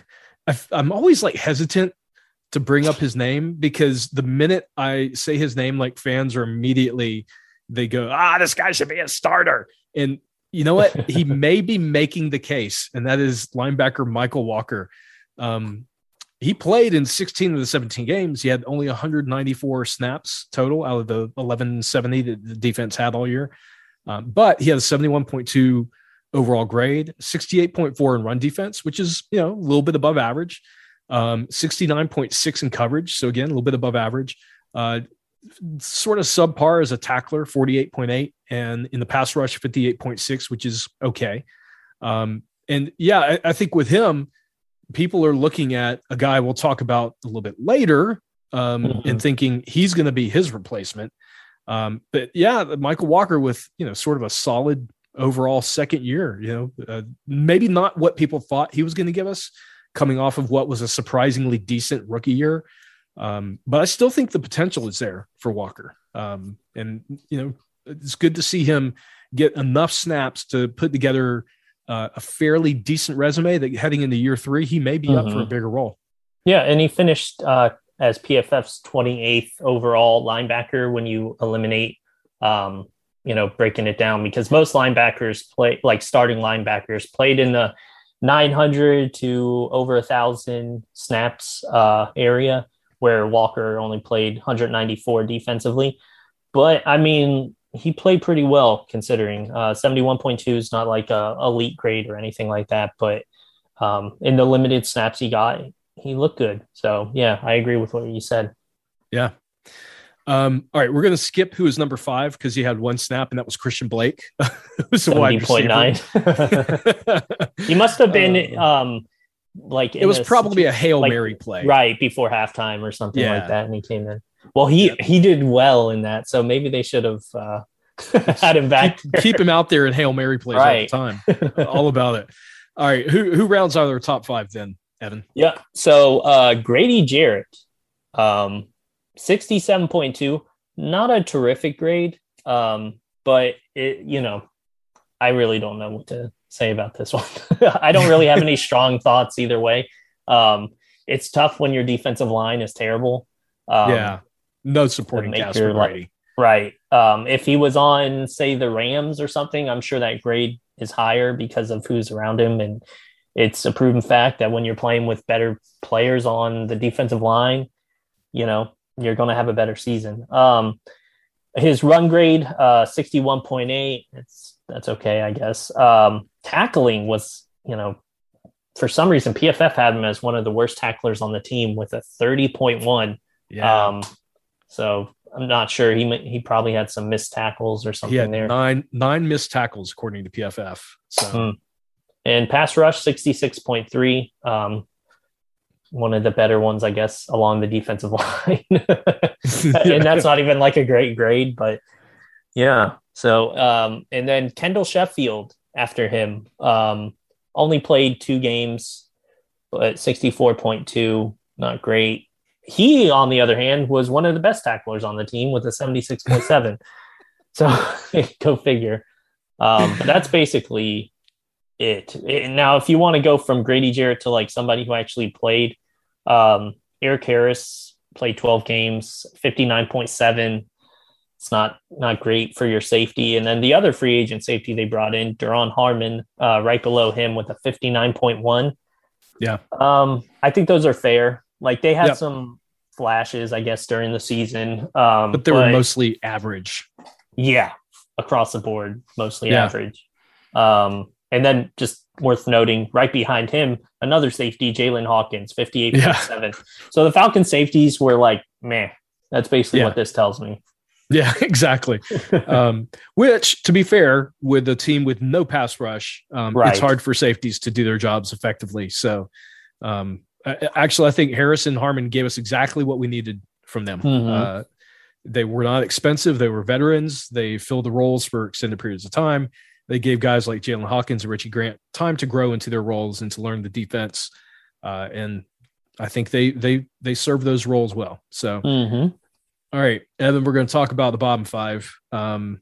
A: I'm always like hesitant to bring up his name because the minute I say his name, like, fans are immediately, they go, ah, this guy should be a starter. And you know what? He may be making the case, and that is linebacker Michael Walker. Um, he played in sixteen of the seventeen games. He had only one hundred ninety-four snaps total out of the eleven seventy that the defense had all year. Um, but he had a seventy-one point two overall grade, sixty-eight point four in run defense, which is, you know, a little bit above average, um, sixty-nine point six in coverage. So again, a little bit above average, uh, sort of subpar as a tackler, forty-eight point eight, and in the pass rush, fifty-eight point six, which is okay. Um, and yeah, I, I think with him, people are looking at a guy we'll talk about a little bit later um, mm-hmm. and thinking he's going to be his replacement. Um, but yeah, Michael Walker with, you know, sort of a solid overall second year, you know, uh, maybe not what people thought he was going to give us coming off of what was a surprisingly decent rookie year. Um, but I still think the potential is there for Walker. Um, and, you know, it's good to see him get enough snaps to put together uh, a fairly decent resume that heading into year three, he may be mm-hmm. up for a bigger role.
B: Yeah. And he finished uh, as P F F's twenty-eighth overall linebacker when you eliminate um, you know, breaking it down, because most linebackers play, like starting linebackers played in the nine hundred to over a thousand snaps uh, area, where Walker only played one hundred ninety-four defensively. But I mean, he played pretty well considering uh, seventy-one point two is not like a elite grade or anything like that. But um, in the limited snaps he got, he looked good. So yeah, I agree with what you said.
A: Yeah. Um, all right, we're going to skip who is number five because he had one snap, and that was Christian Blake. It was a wide receiver.
B: He must have been uh, um, like
A: it was probably a Hail
B: like,
A: Mary play
B: right before halftime or something yeah. like that, and he came in. Well, he yeah. he did well in that, so maybe they should have uh, had him back.
A: Keep, keep him out there in Hail Mary plays right. all the time. All about it. All right, who who rounds out our top five then, Evan?
B: Yeah, so uh, Grady Jarrett. Um, sixty-seven point two, not a terrific grade, um, but it, you know, I really don't know what to say about this one. I don't really have any strong thoughts either way. Um, it's tough when your defensive line is terrible. Um,
A: yeah, no supporting cast for Brady.
B: Right. Um, if he was on, say, the Rams or something, I'm sure that grade is higher because of who's around him. And it's a proven fact that when you're playing with better players on the defensive line, you know, you're going to have a better season. Um, his run grade, uh, sixty-one point eight. It's, that's okay, I guess. Um, tackling was, you know, for some reason, P F F had him as one of the worst tacklers on the team with a thirty point one.
A: Yeah.
B: Um, so I'm not sure. He he probably had some missed tackles or something
A: he had
B: there.
A: Nine nine missed tackles according to P F F. So,
B: mm. And pass rush sixty-six point three. Um, one of the better ones, I guess, along the defensive line. And that's not even like a great grade, but yeah. So, um, and then Kendall Sheffield after him, um, only played two games, but sixty-four point two, not great. He, on the other hand, was one of the best tacklers on the team with a seventy-six point seven. So go figure. Um, but that's basically it. it. Now, if you want to go from Grady Jarrett to like somebody who actually played, um, Eric Harris played twelve games, fifty-nine point seven. It's not not great for your safety. And then the other free agent safety they brought in, Duron Harmon, uh, right below him with a fifty-nine point one.
A: Yeah.
B: Um, I think those are fair. Like they had
A: yep.
B: some flashes, I guess, during the season. Um,
A: but they but, were mostly average.
B: Yeah. Across the board, mostly yeah. average. Um, and then just worth noting, right behind him, another safety, Jalen Hawkins, fifty-eight point seven. Yeah. So the Falcons safeties were like, meh. That's basically yeah. what this tells me.
A: Yeah, exactly. um, which, to be fair, with a team with no pass rush, um, right. it's hard for safeties to do their jobs effectively. So, um, actually, I think Harris and Harmon gave us exactly what we needed from them. Mm-hmm. Uh, they were not expensive. They were veterans. They filled the roles for extended periods of time. They gave guys like Jalen Hawkins and Richie Grant time to grow into their roles and to learn the defense. Uh, and I think they they they serve those roles well. So,
B: mm-hmm.
A: all right, Evan, we're going to talk about the bottom five. Um,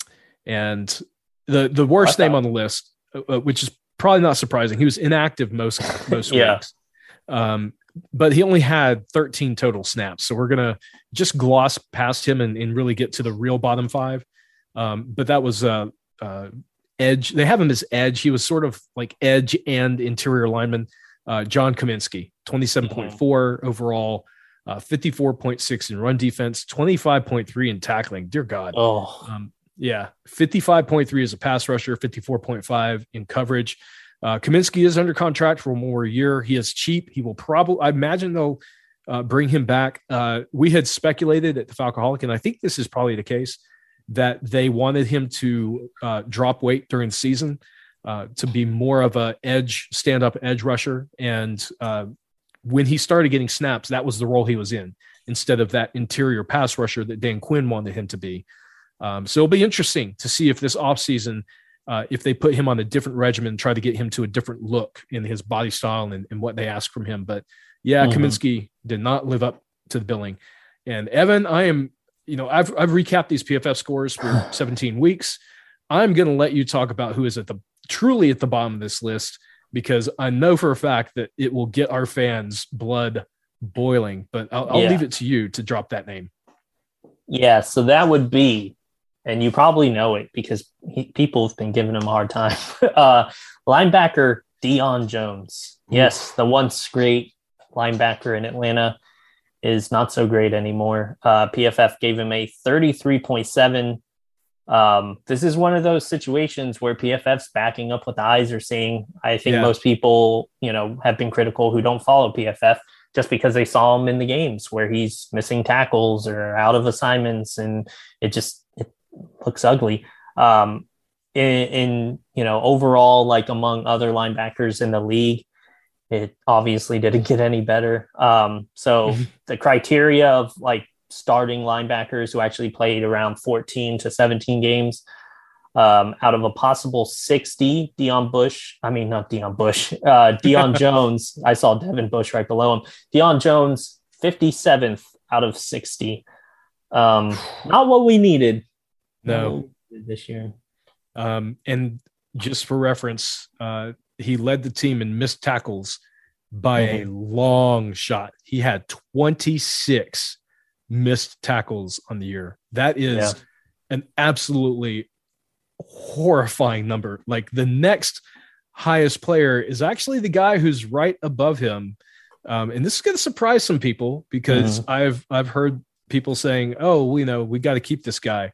A: and the the worst name on the list, uh, which is probably not surprising. He was inactive most most
B: yeah.
A: weeks. Um, but he only had thirteen total snaps. So we're going to just gloss past him and, and really get to the real bottom five. Um, but that was uh, uh, edge. They have him as edge. He was sort of like edge and interior lineman. Uh, John Kaminsky, twenty-seven point four mm-hmm. overall, uh, fifty-four point six in run defense, twenty-five point three in tackling. Dear God.
B: Oh,
A: um, yeah. fifty-five point three as a pass rusher, fifty-four point five in coverage. Uh, Kaminsky is under contract for one more year. He is cheap. He will probably, I imagine they'll uh, bring him back. Uh, we had speculated at the Falcoholic, and I think this is probably the case, that they wanted him to uh, drop weight during the season uh, to be more of a edge, stand-up edge rusher. And uh, when he started getting snaps, that was the role he was in, instead of that interior pass rusher that Dan Quinn wanted him to be. Um, so it'll be interesting to see if this offseason, Uh, if they put him on a different regimen, try to get him to a different look in his body style and, and what they ask from him. But yeah, mm-hmm. Kaminsky did not live up to the billing. And Evan, I am, you know, I've, I've recapped these P F F scores for seventeen weeks. I'm going to let you talk about who is at the truly at the bottom of this list, because I know for a fact that it will get our fans' blood boiling, but I'll, I'll yeah. leave it to you to drop that name.
B: Yeah. So that would be, and you probably know it because he, people have been giving him a hard time. uh, linebacker Deion Jones. Yes, the once great linebacker in Atlanta is not so great anymore. Uh, P F F gave him a thirty-three point seven. Um, this is one of those situations where P F F's backing up what the eyes are saying. I think yeah. most people, you know, have been critical who don't follow P F F just because they saw him in the games where he's missing tackles or out of assignments, and it just it looks ugly. Um, in, in you know, overall, like among other linebackers in the league, it obviously didn't get any better. Um, so the criteria of like starting linebackers who actually played around fourteen to seventeen games um, out of a possible sixty, Deion Bush, I mean, not Deion Bush, uh, Deion Jones. I saw Devin Bush right below him. Deion Jones, fifty-seventh out of sixty. Um, not what we needed.
A: No,
B: we needed this year.
A: Um, and just for reference, uh, he led the team in missed tackles by
B: Mhm.
A: a long shot. He had twenty-six missed tackles on the year. That is
B: Yeah.
A: an absolutely horrifying number. Like the next highest player is actually the guy who's right above him. Um, and this is going to surprise some people because
B: Mhm.
A: I've I've heard people saying, "Oh, you know, we got to keep this guy,"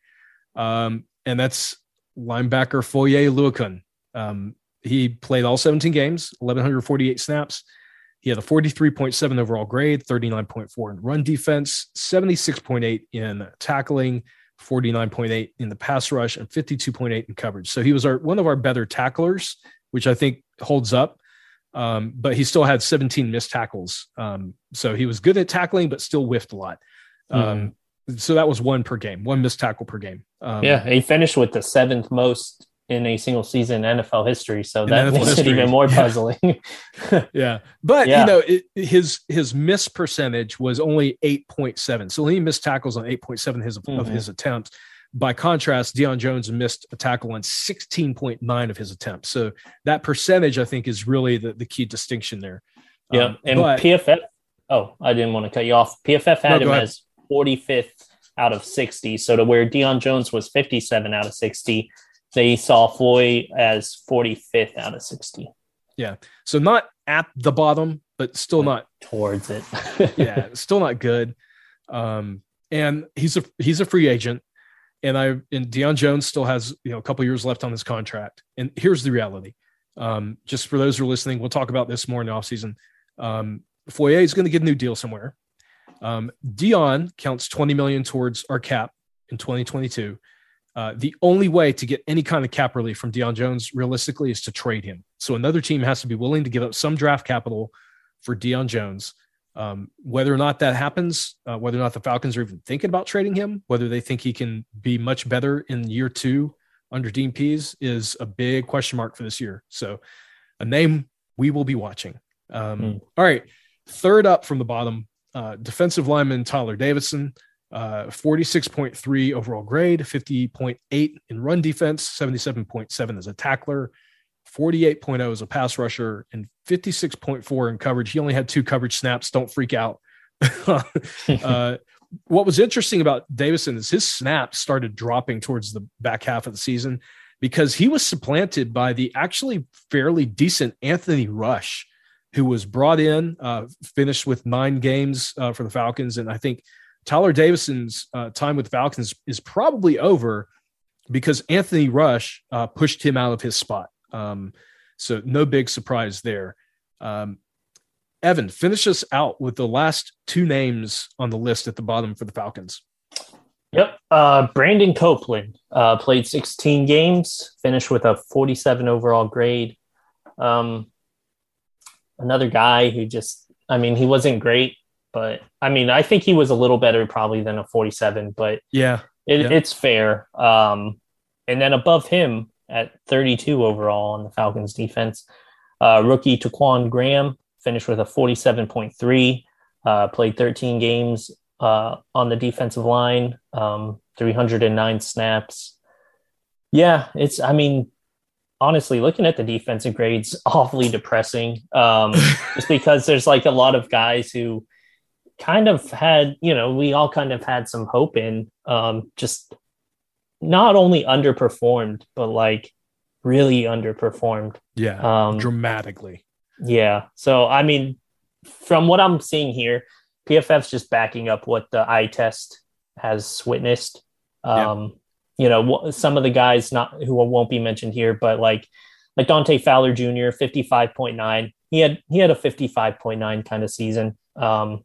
A: um, and that's linebacker Foye Luakun. Um, he played all seventeen games, eleven forty-eight snaps. He had a forty-three point seven overall grade, thirty-nine point four in run defense, seventy-six point eight in tackling, forty-nine point eight in the pass rush, and fifty-two point eight in coverage. So he was our one of our better tacklers, which I think holds up. Um, but he still had seventeen missed tackles. Um, so he was good at tackling, but still whiffed a lot. Um, mm. So that was one per game, one missed tackle per game. Um,
B: yeah, he finished with the seventh most in a single season in N F L history. So that N F L makes history. It even more puzzling.
A: Yeah, yeah. But yeah. you know, it, his his miss percentage was only eight point seven. So he missed tackles on eight point seven his, mm-hmm. of his attempts. By contrast, Deion Jones missed a tackle on sixteen point nine of his attempts. So that percentage, I think, is really the, the key distinction there.
B: Yeah, um, and but, P F F. Oh, I didn't want to cut you off. P F F had no, him as forty-fifth out of sixty. So to where Deion Jones was fifty-seven out of sixty, they saw Foy as forty-fifth out of sixty.
A: Yeah. So not at the bottom, but still not
B: towards it.
A: Yeah, still not good. Um, and he's a he's a free agent. And I and Deion Jones still has, you know, a couple years left on his contract. And here's the reality. Um, just for those who are listening, we'll talk about this more in the offseason. Um, Foye is going to get a new deal somewhere. Um, Deion counts twenty million dollars towards our cap in twenty twenty-two. Uh, the only way to get any kind of cap relief from Deion Jones realistically is to trade him. So another team has to be willing to give up some draft capital for Deion Jones. Um, whether or not that happens, uh, whether or not the Falcons are even thinking about trading him, whether they think he can be much better in year two under Dean Pease is a big question mark for this year. So a name we will be watching. Um, mm. All right. Third up from the bottom, uh, defensive lineman Tyler Davidson, uh, forty-six point three overall grade, fifty point eight in run defense, seventy-seven point seven as a tackler, forty-eight point oh as a pass rusher, and fifty-six point four in coverage. He only had two coverage snaps. Don't freak out. uh, what was interesting about Davison is his snaps started dropping towards the back half of the season because he was supplanted by the actually fairly decent Anthony Rush, who was brought in, uh, finished with nine games uh, for the Falcons. And I think Tyler Davison's uh, time with the Falcons is probably over because Anthony Rush uh, pushed him out of his spot. Um, so no big surprise there. Um, Evan, finish us out with the last two names on the list at the bottom for the Falcons.
B: Yep. Uh, Brandon Copeland uh, played sixteen games, finished with a forty-seven overall grade. Um, another guy who just, I mean, he wasn't great, but I mean, I think he was a little better probably than a forty-seven, but
A: yeah,
B: it,
A: yeah.
B: it's fair. Um, and then above him, at thirty-two overall on the Falcons defense. Uh, rookie Taquan Graham finished with a forty-seven point three, uh, played thirteen games uh, on the defensive line, um, three hundred nine snaps. Yeah, it's, I mean, honestly, looking at the defensive grades, awfully depressing. Um, just because there's like a lot of guys who kind of had, you know, we all kind of had some hope in, um, just not only underperformed, but like really underperformed.
A: Yeah. Um, dramatically.
B: Yeah. So, I mean, from what I'm seeing here, P F F's just backing up what the eye test has witnessed. Um, yeah. You know, some of the guys not who won't be mentioned here, but like, like Dante Fowler Junior, fifty-five point nine. He had, he had a fifty-five point nine kind of season. Um,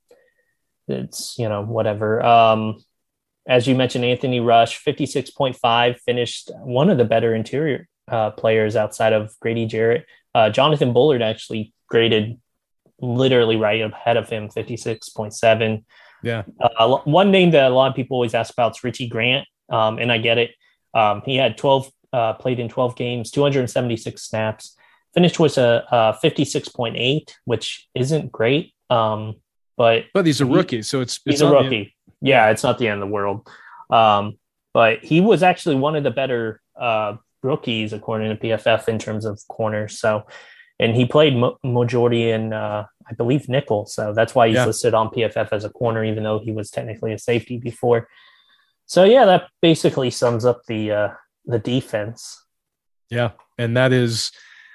B: it's, you know, whatever. Um, As you mentioned, Anthony Rush, fifty-six point five, finished one of the better interior uh, players outside of Grady Jarrett. Uh, Jonathan Bullard actually graded literally right ahead of him, fifty-six point seven.
A: Yeah.
B: Uh, one name that a lot of people always ask about is Richie Grant, um, and I get it. Um, he had twelve, uh, played in twelve games, two hundred seventy-six snaps, finished with a, a fifty-six point eight, which isn't great. Um, but
A: but he's a rookie, so it's, it's
B: he's a rookie. The, yeah, it's not the end of the world. Um, but he was actually one of the better uh, rookies, according to P F F, in terms of corners. So and he played mo- majority in, uh, I believe, nickel. So that's why he's yeah. listed on P F F as a corner, even though he was technically a safety before. So, yeah, that basically sums up the uh, the defense.
A: Yeah, and that is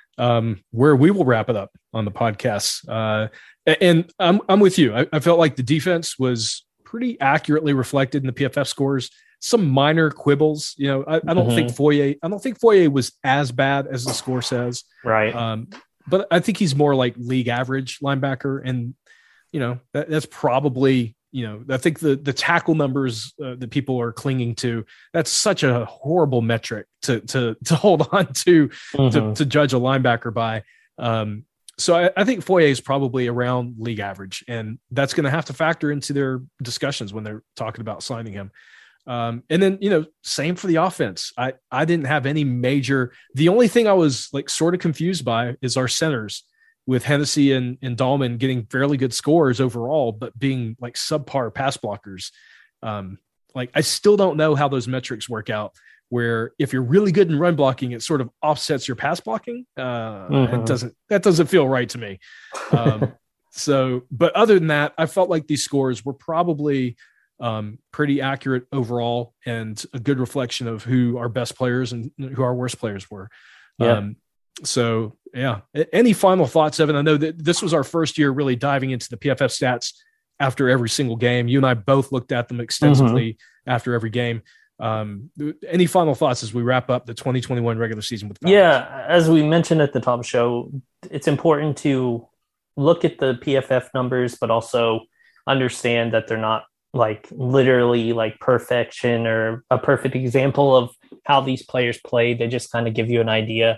A: um, where we will wrap it up on the podcast. Uh, and I'm I'm with you. I, I felt like the defense was pretty accurately reflected in the P F F scores. Some minor quibbles, you know. I, I don't mm-hmm. think Foye. I don't think Foye was as bad as the score says.
B: Right.
A: Um, but I think he's more like league average linebacker, and you know that, that's probably. You know, I think the the tackle numbers uh, that people are clinging to, that's such a horrible metric to to to hold on to mm-hmm. to, to judge a linebacker by. Um, so I, I think Foye is probably around league average, and that's going to have to factor into their discussions when they're talking about signing him. Um, and then, you know, same for the offense. I, I didn't have any major, the only thing I was like sort of confused by is our centers. With Hennessy and, and Dahlman getting fairly good scores overall, but being like subpar pass blockers. Um, like I still don't know how those metrics work out, where if you're really good in run blocking, it sort of offsets your pass blocking. Uh, mm-hmm. It doesn't, that doesn't feel right to me. Um, so, but other than that, I felt like these scores were probably um, pretty accurate overall and a good reflection of who our best players and who our worst players were.
B: Yeah.
A: Um, So, yeah. Any final thoughts, Evan? I know that this was our first year really diving into the P F F stats after every single game. You and I both looked at them extensively mm-hmm. after every game. Um, any final thoughts as we wrap up the twenty twenty-one regular season with the Falcons?
B: Yeah, as we mentioned at the top of the show, it's important to look at the P F F numbers, but also understand that they're not like literally like perfection or a perfect example of how these players play. They just kind of give you an idea.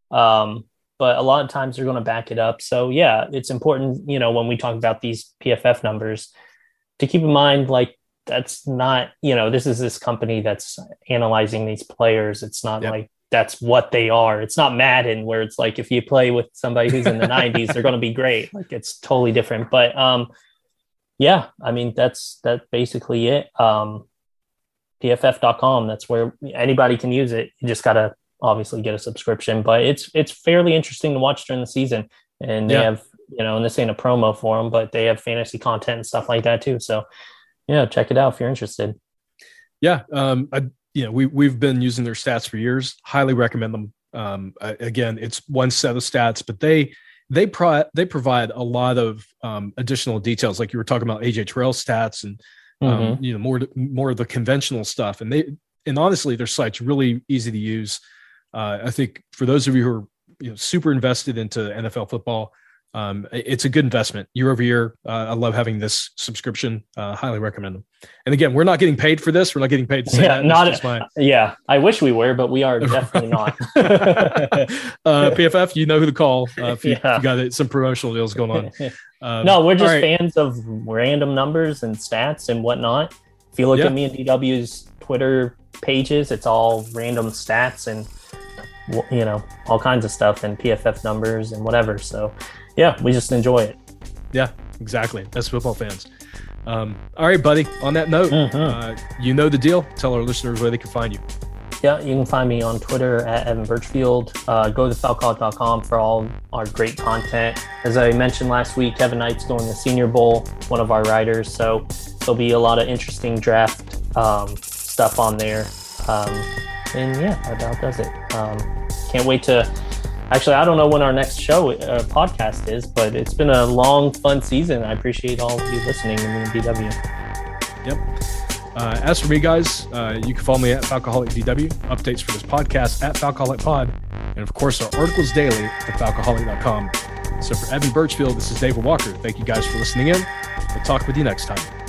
B: Um, but a lot of times they're going to back it up. So yeah, it's important, you know, when we talk about these P F F numbers to keep in mind, like, that's not, you know, this is this company that's analyzing these players. It's not yep. like that's what they are. It's not Madden where it's like, if you play with somebody who's in the nineties, they're going to be great. Like it's totally different, but, um, yeah, I mean, that's, that's basically it. Um, P F F dot com, that's where anybody can use it. You just got to obviously get a subscription, but it's it's fairly interesting to watch during the season. And they yeah. have, you know, and this ain't a promo for them, but they have fantasy content and stuff like that too. So yeah, check it out if you're interested.
A: Yeah. Um, I, you know, we, we've been using their stats for years. Highly recommend them. Um, I, again, it's one set of stats, but they, they, pro- they provide a lot of um, additional details. Like you were talking about A J Terrell stats and, um, mm-hmm. you know, more, more of the conventional stuff. And they, and honestly, their site's really easy to use. Uh, I think for those of you who are you know, super invested into N F L football, um, it's a good investment year over year. Uh, I love having this subscription. Uh, highly recommend them. And again, we're not getting paid for this. We're not getting paid to say
B: yeah,
A: that.
B: Not a, my... Yeah, I wish we were, but we are definitely not.
A: uh, P F F, you know who to call uh, if, you, yeah. if you got some promotional deals going on.
B: Um, no, we're just right. fans of random numbers and stats and whatnot. If you look yeah. at me and D W's Twitter pages, it's all random stats and you know, all kinds of stuff and P F F numbers and whatever. So yeah, we just enjoy it.
A: Yeah, exactly. That's football fans. Um, all right, buddy. On that note, mm-hmm. uh, you know the deal. Tell our listeners where they can find you.
B: Yeah, you can find me on Twitter at Evan Birchfield. Uh, go to falcaholic dot com for all our great content. As I mentioned last week, Kevin Knight's going to Senior Bowl, one of our writers. So there'll be a lot of interesting draft um, stuff on there. Um, And yeah, that about does it. Um, can't wait to. Actually, I don't know when our next show uh, podcast is, but it's been a long, fun season. I appreciate all of you listening to me and D W.
A: Yep. Uh, as for me, guys, uh, you can follow me at Falcoholic D W. Updates for this podcast at Falcoholic Pod, and of course, our articles daily at falcoholic dot com. So for Evan Birchfield, this is David Walker. Thank you guys for listening in. We'll talk with you next time.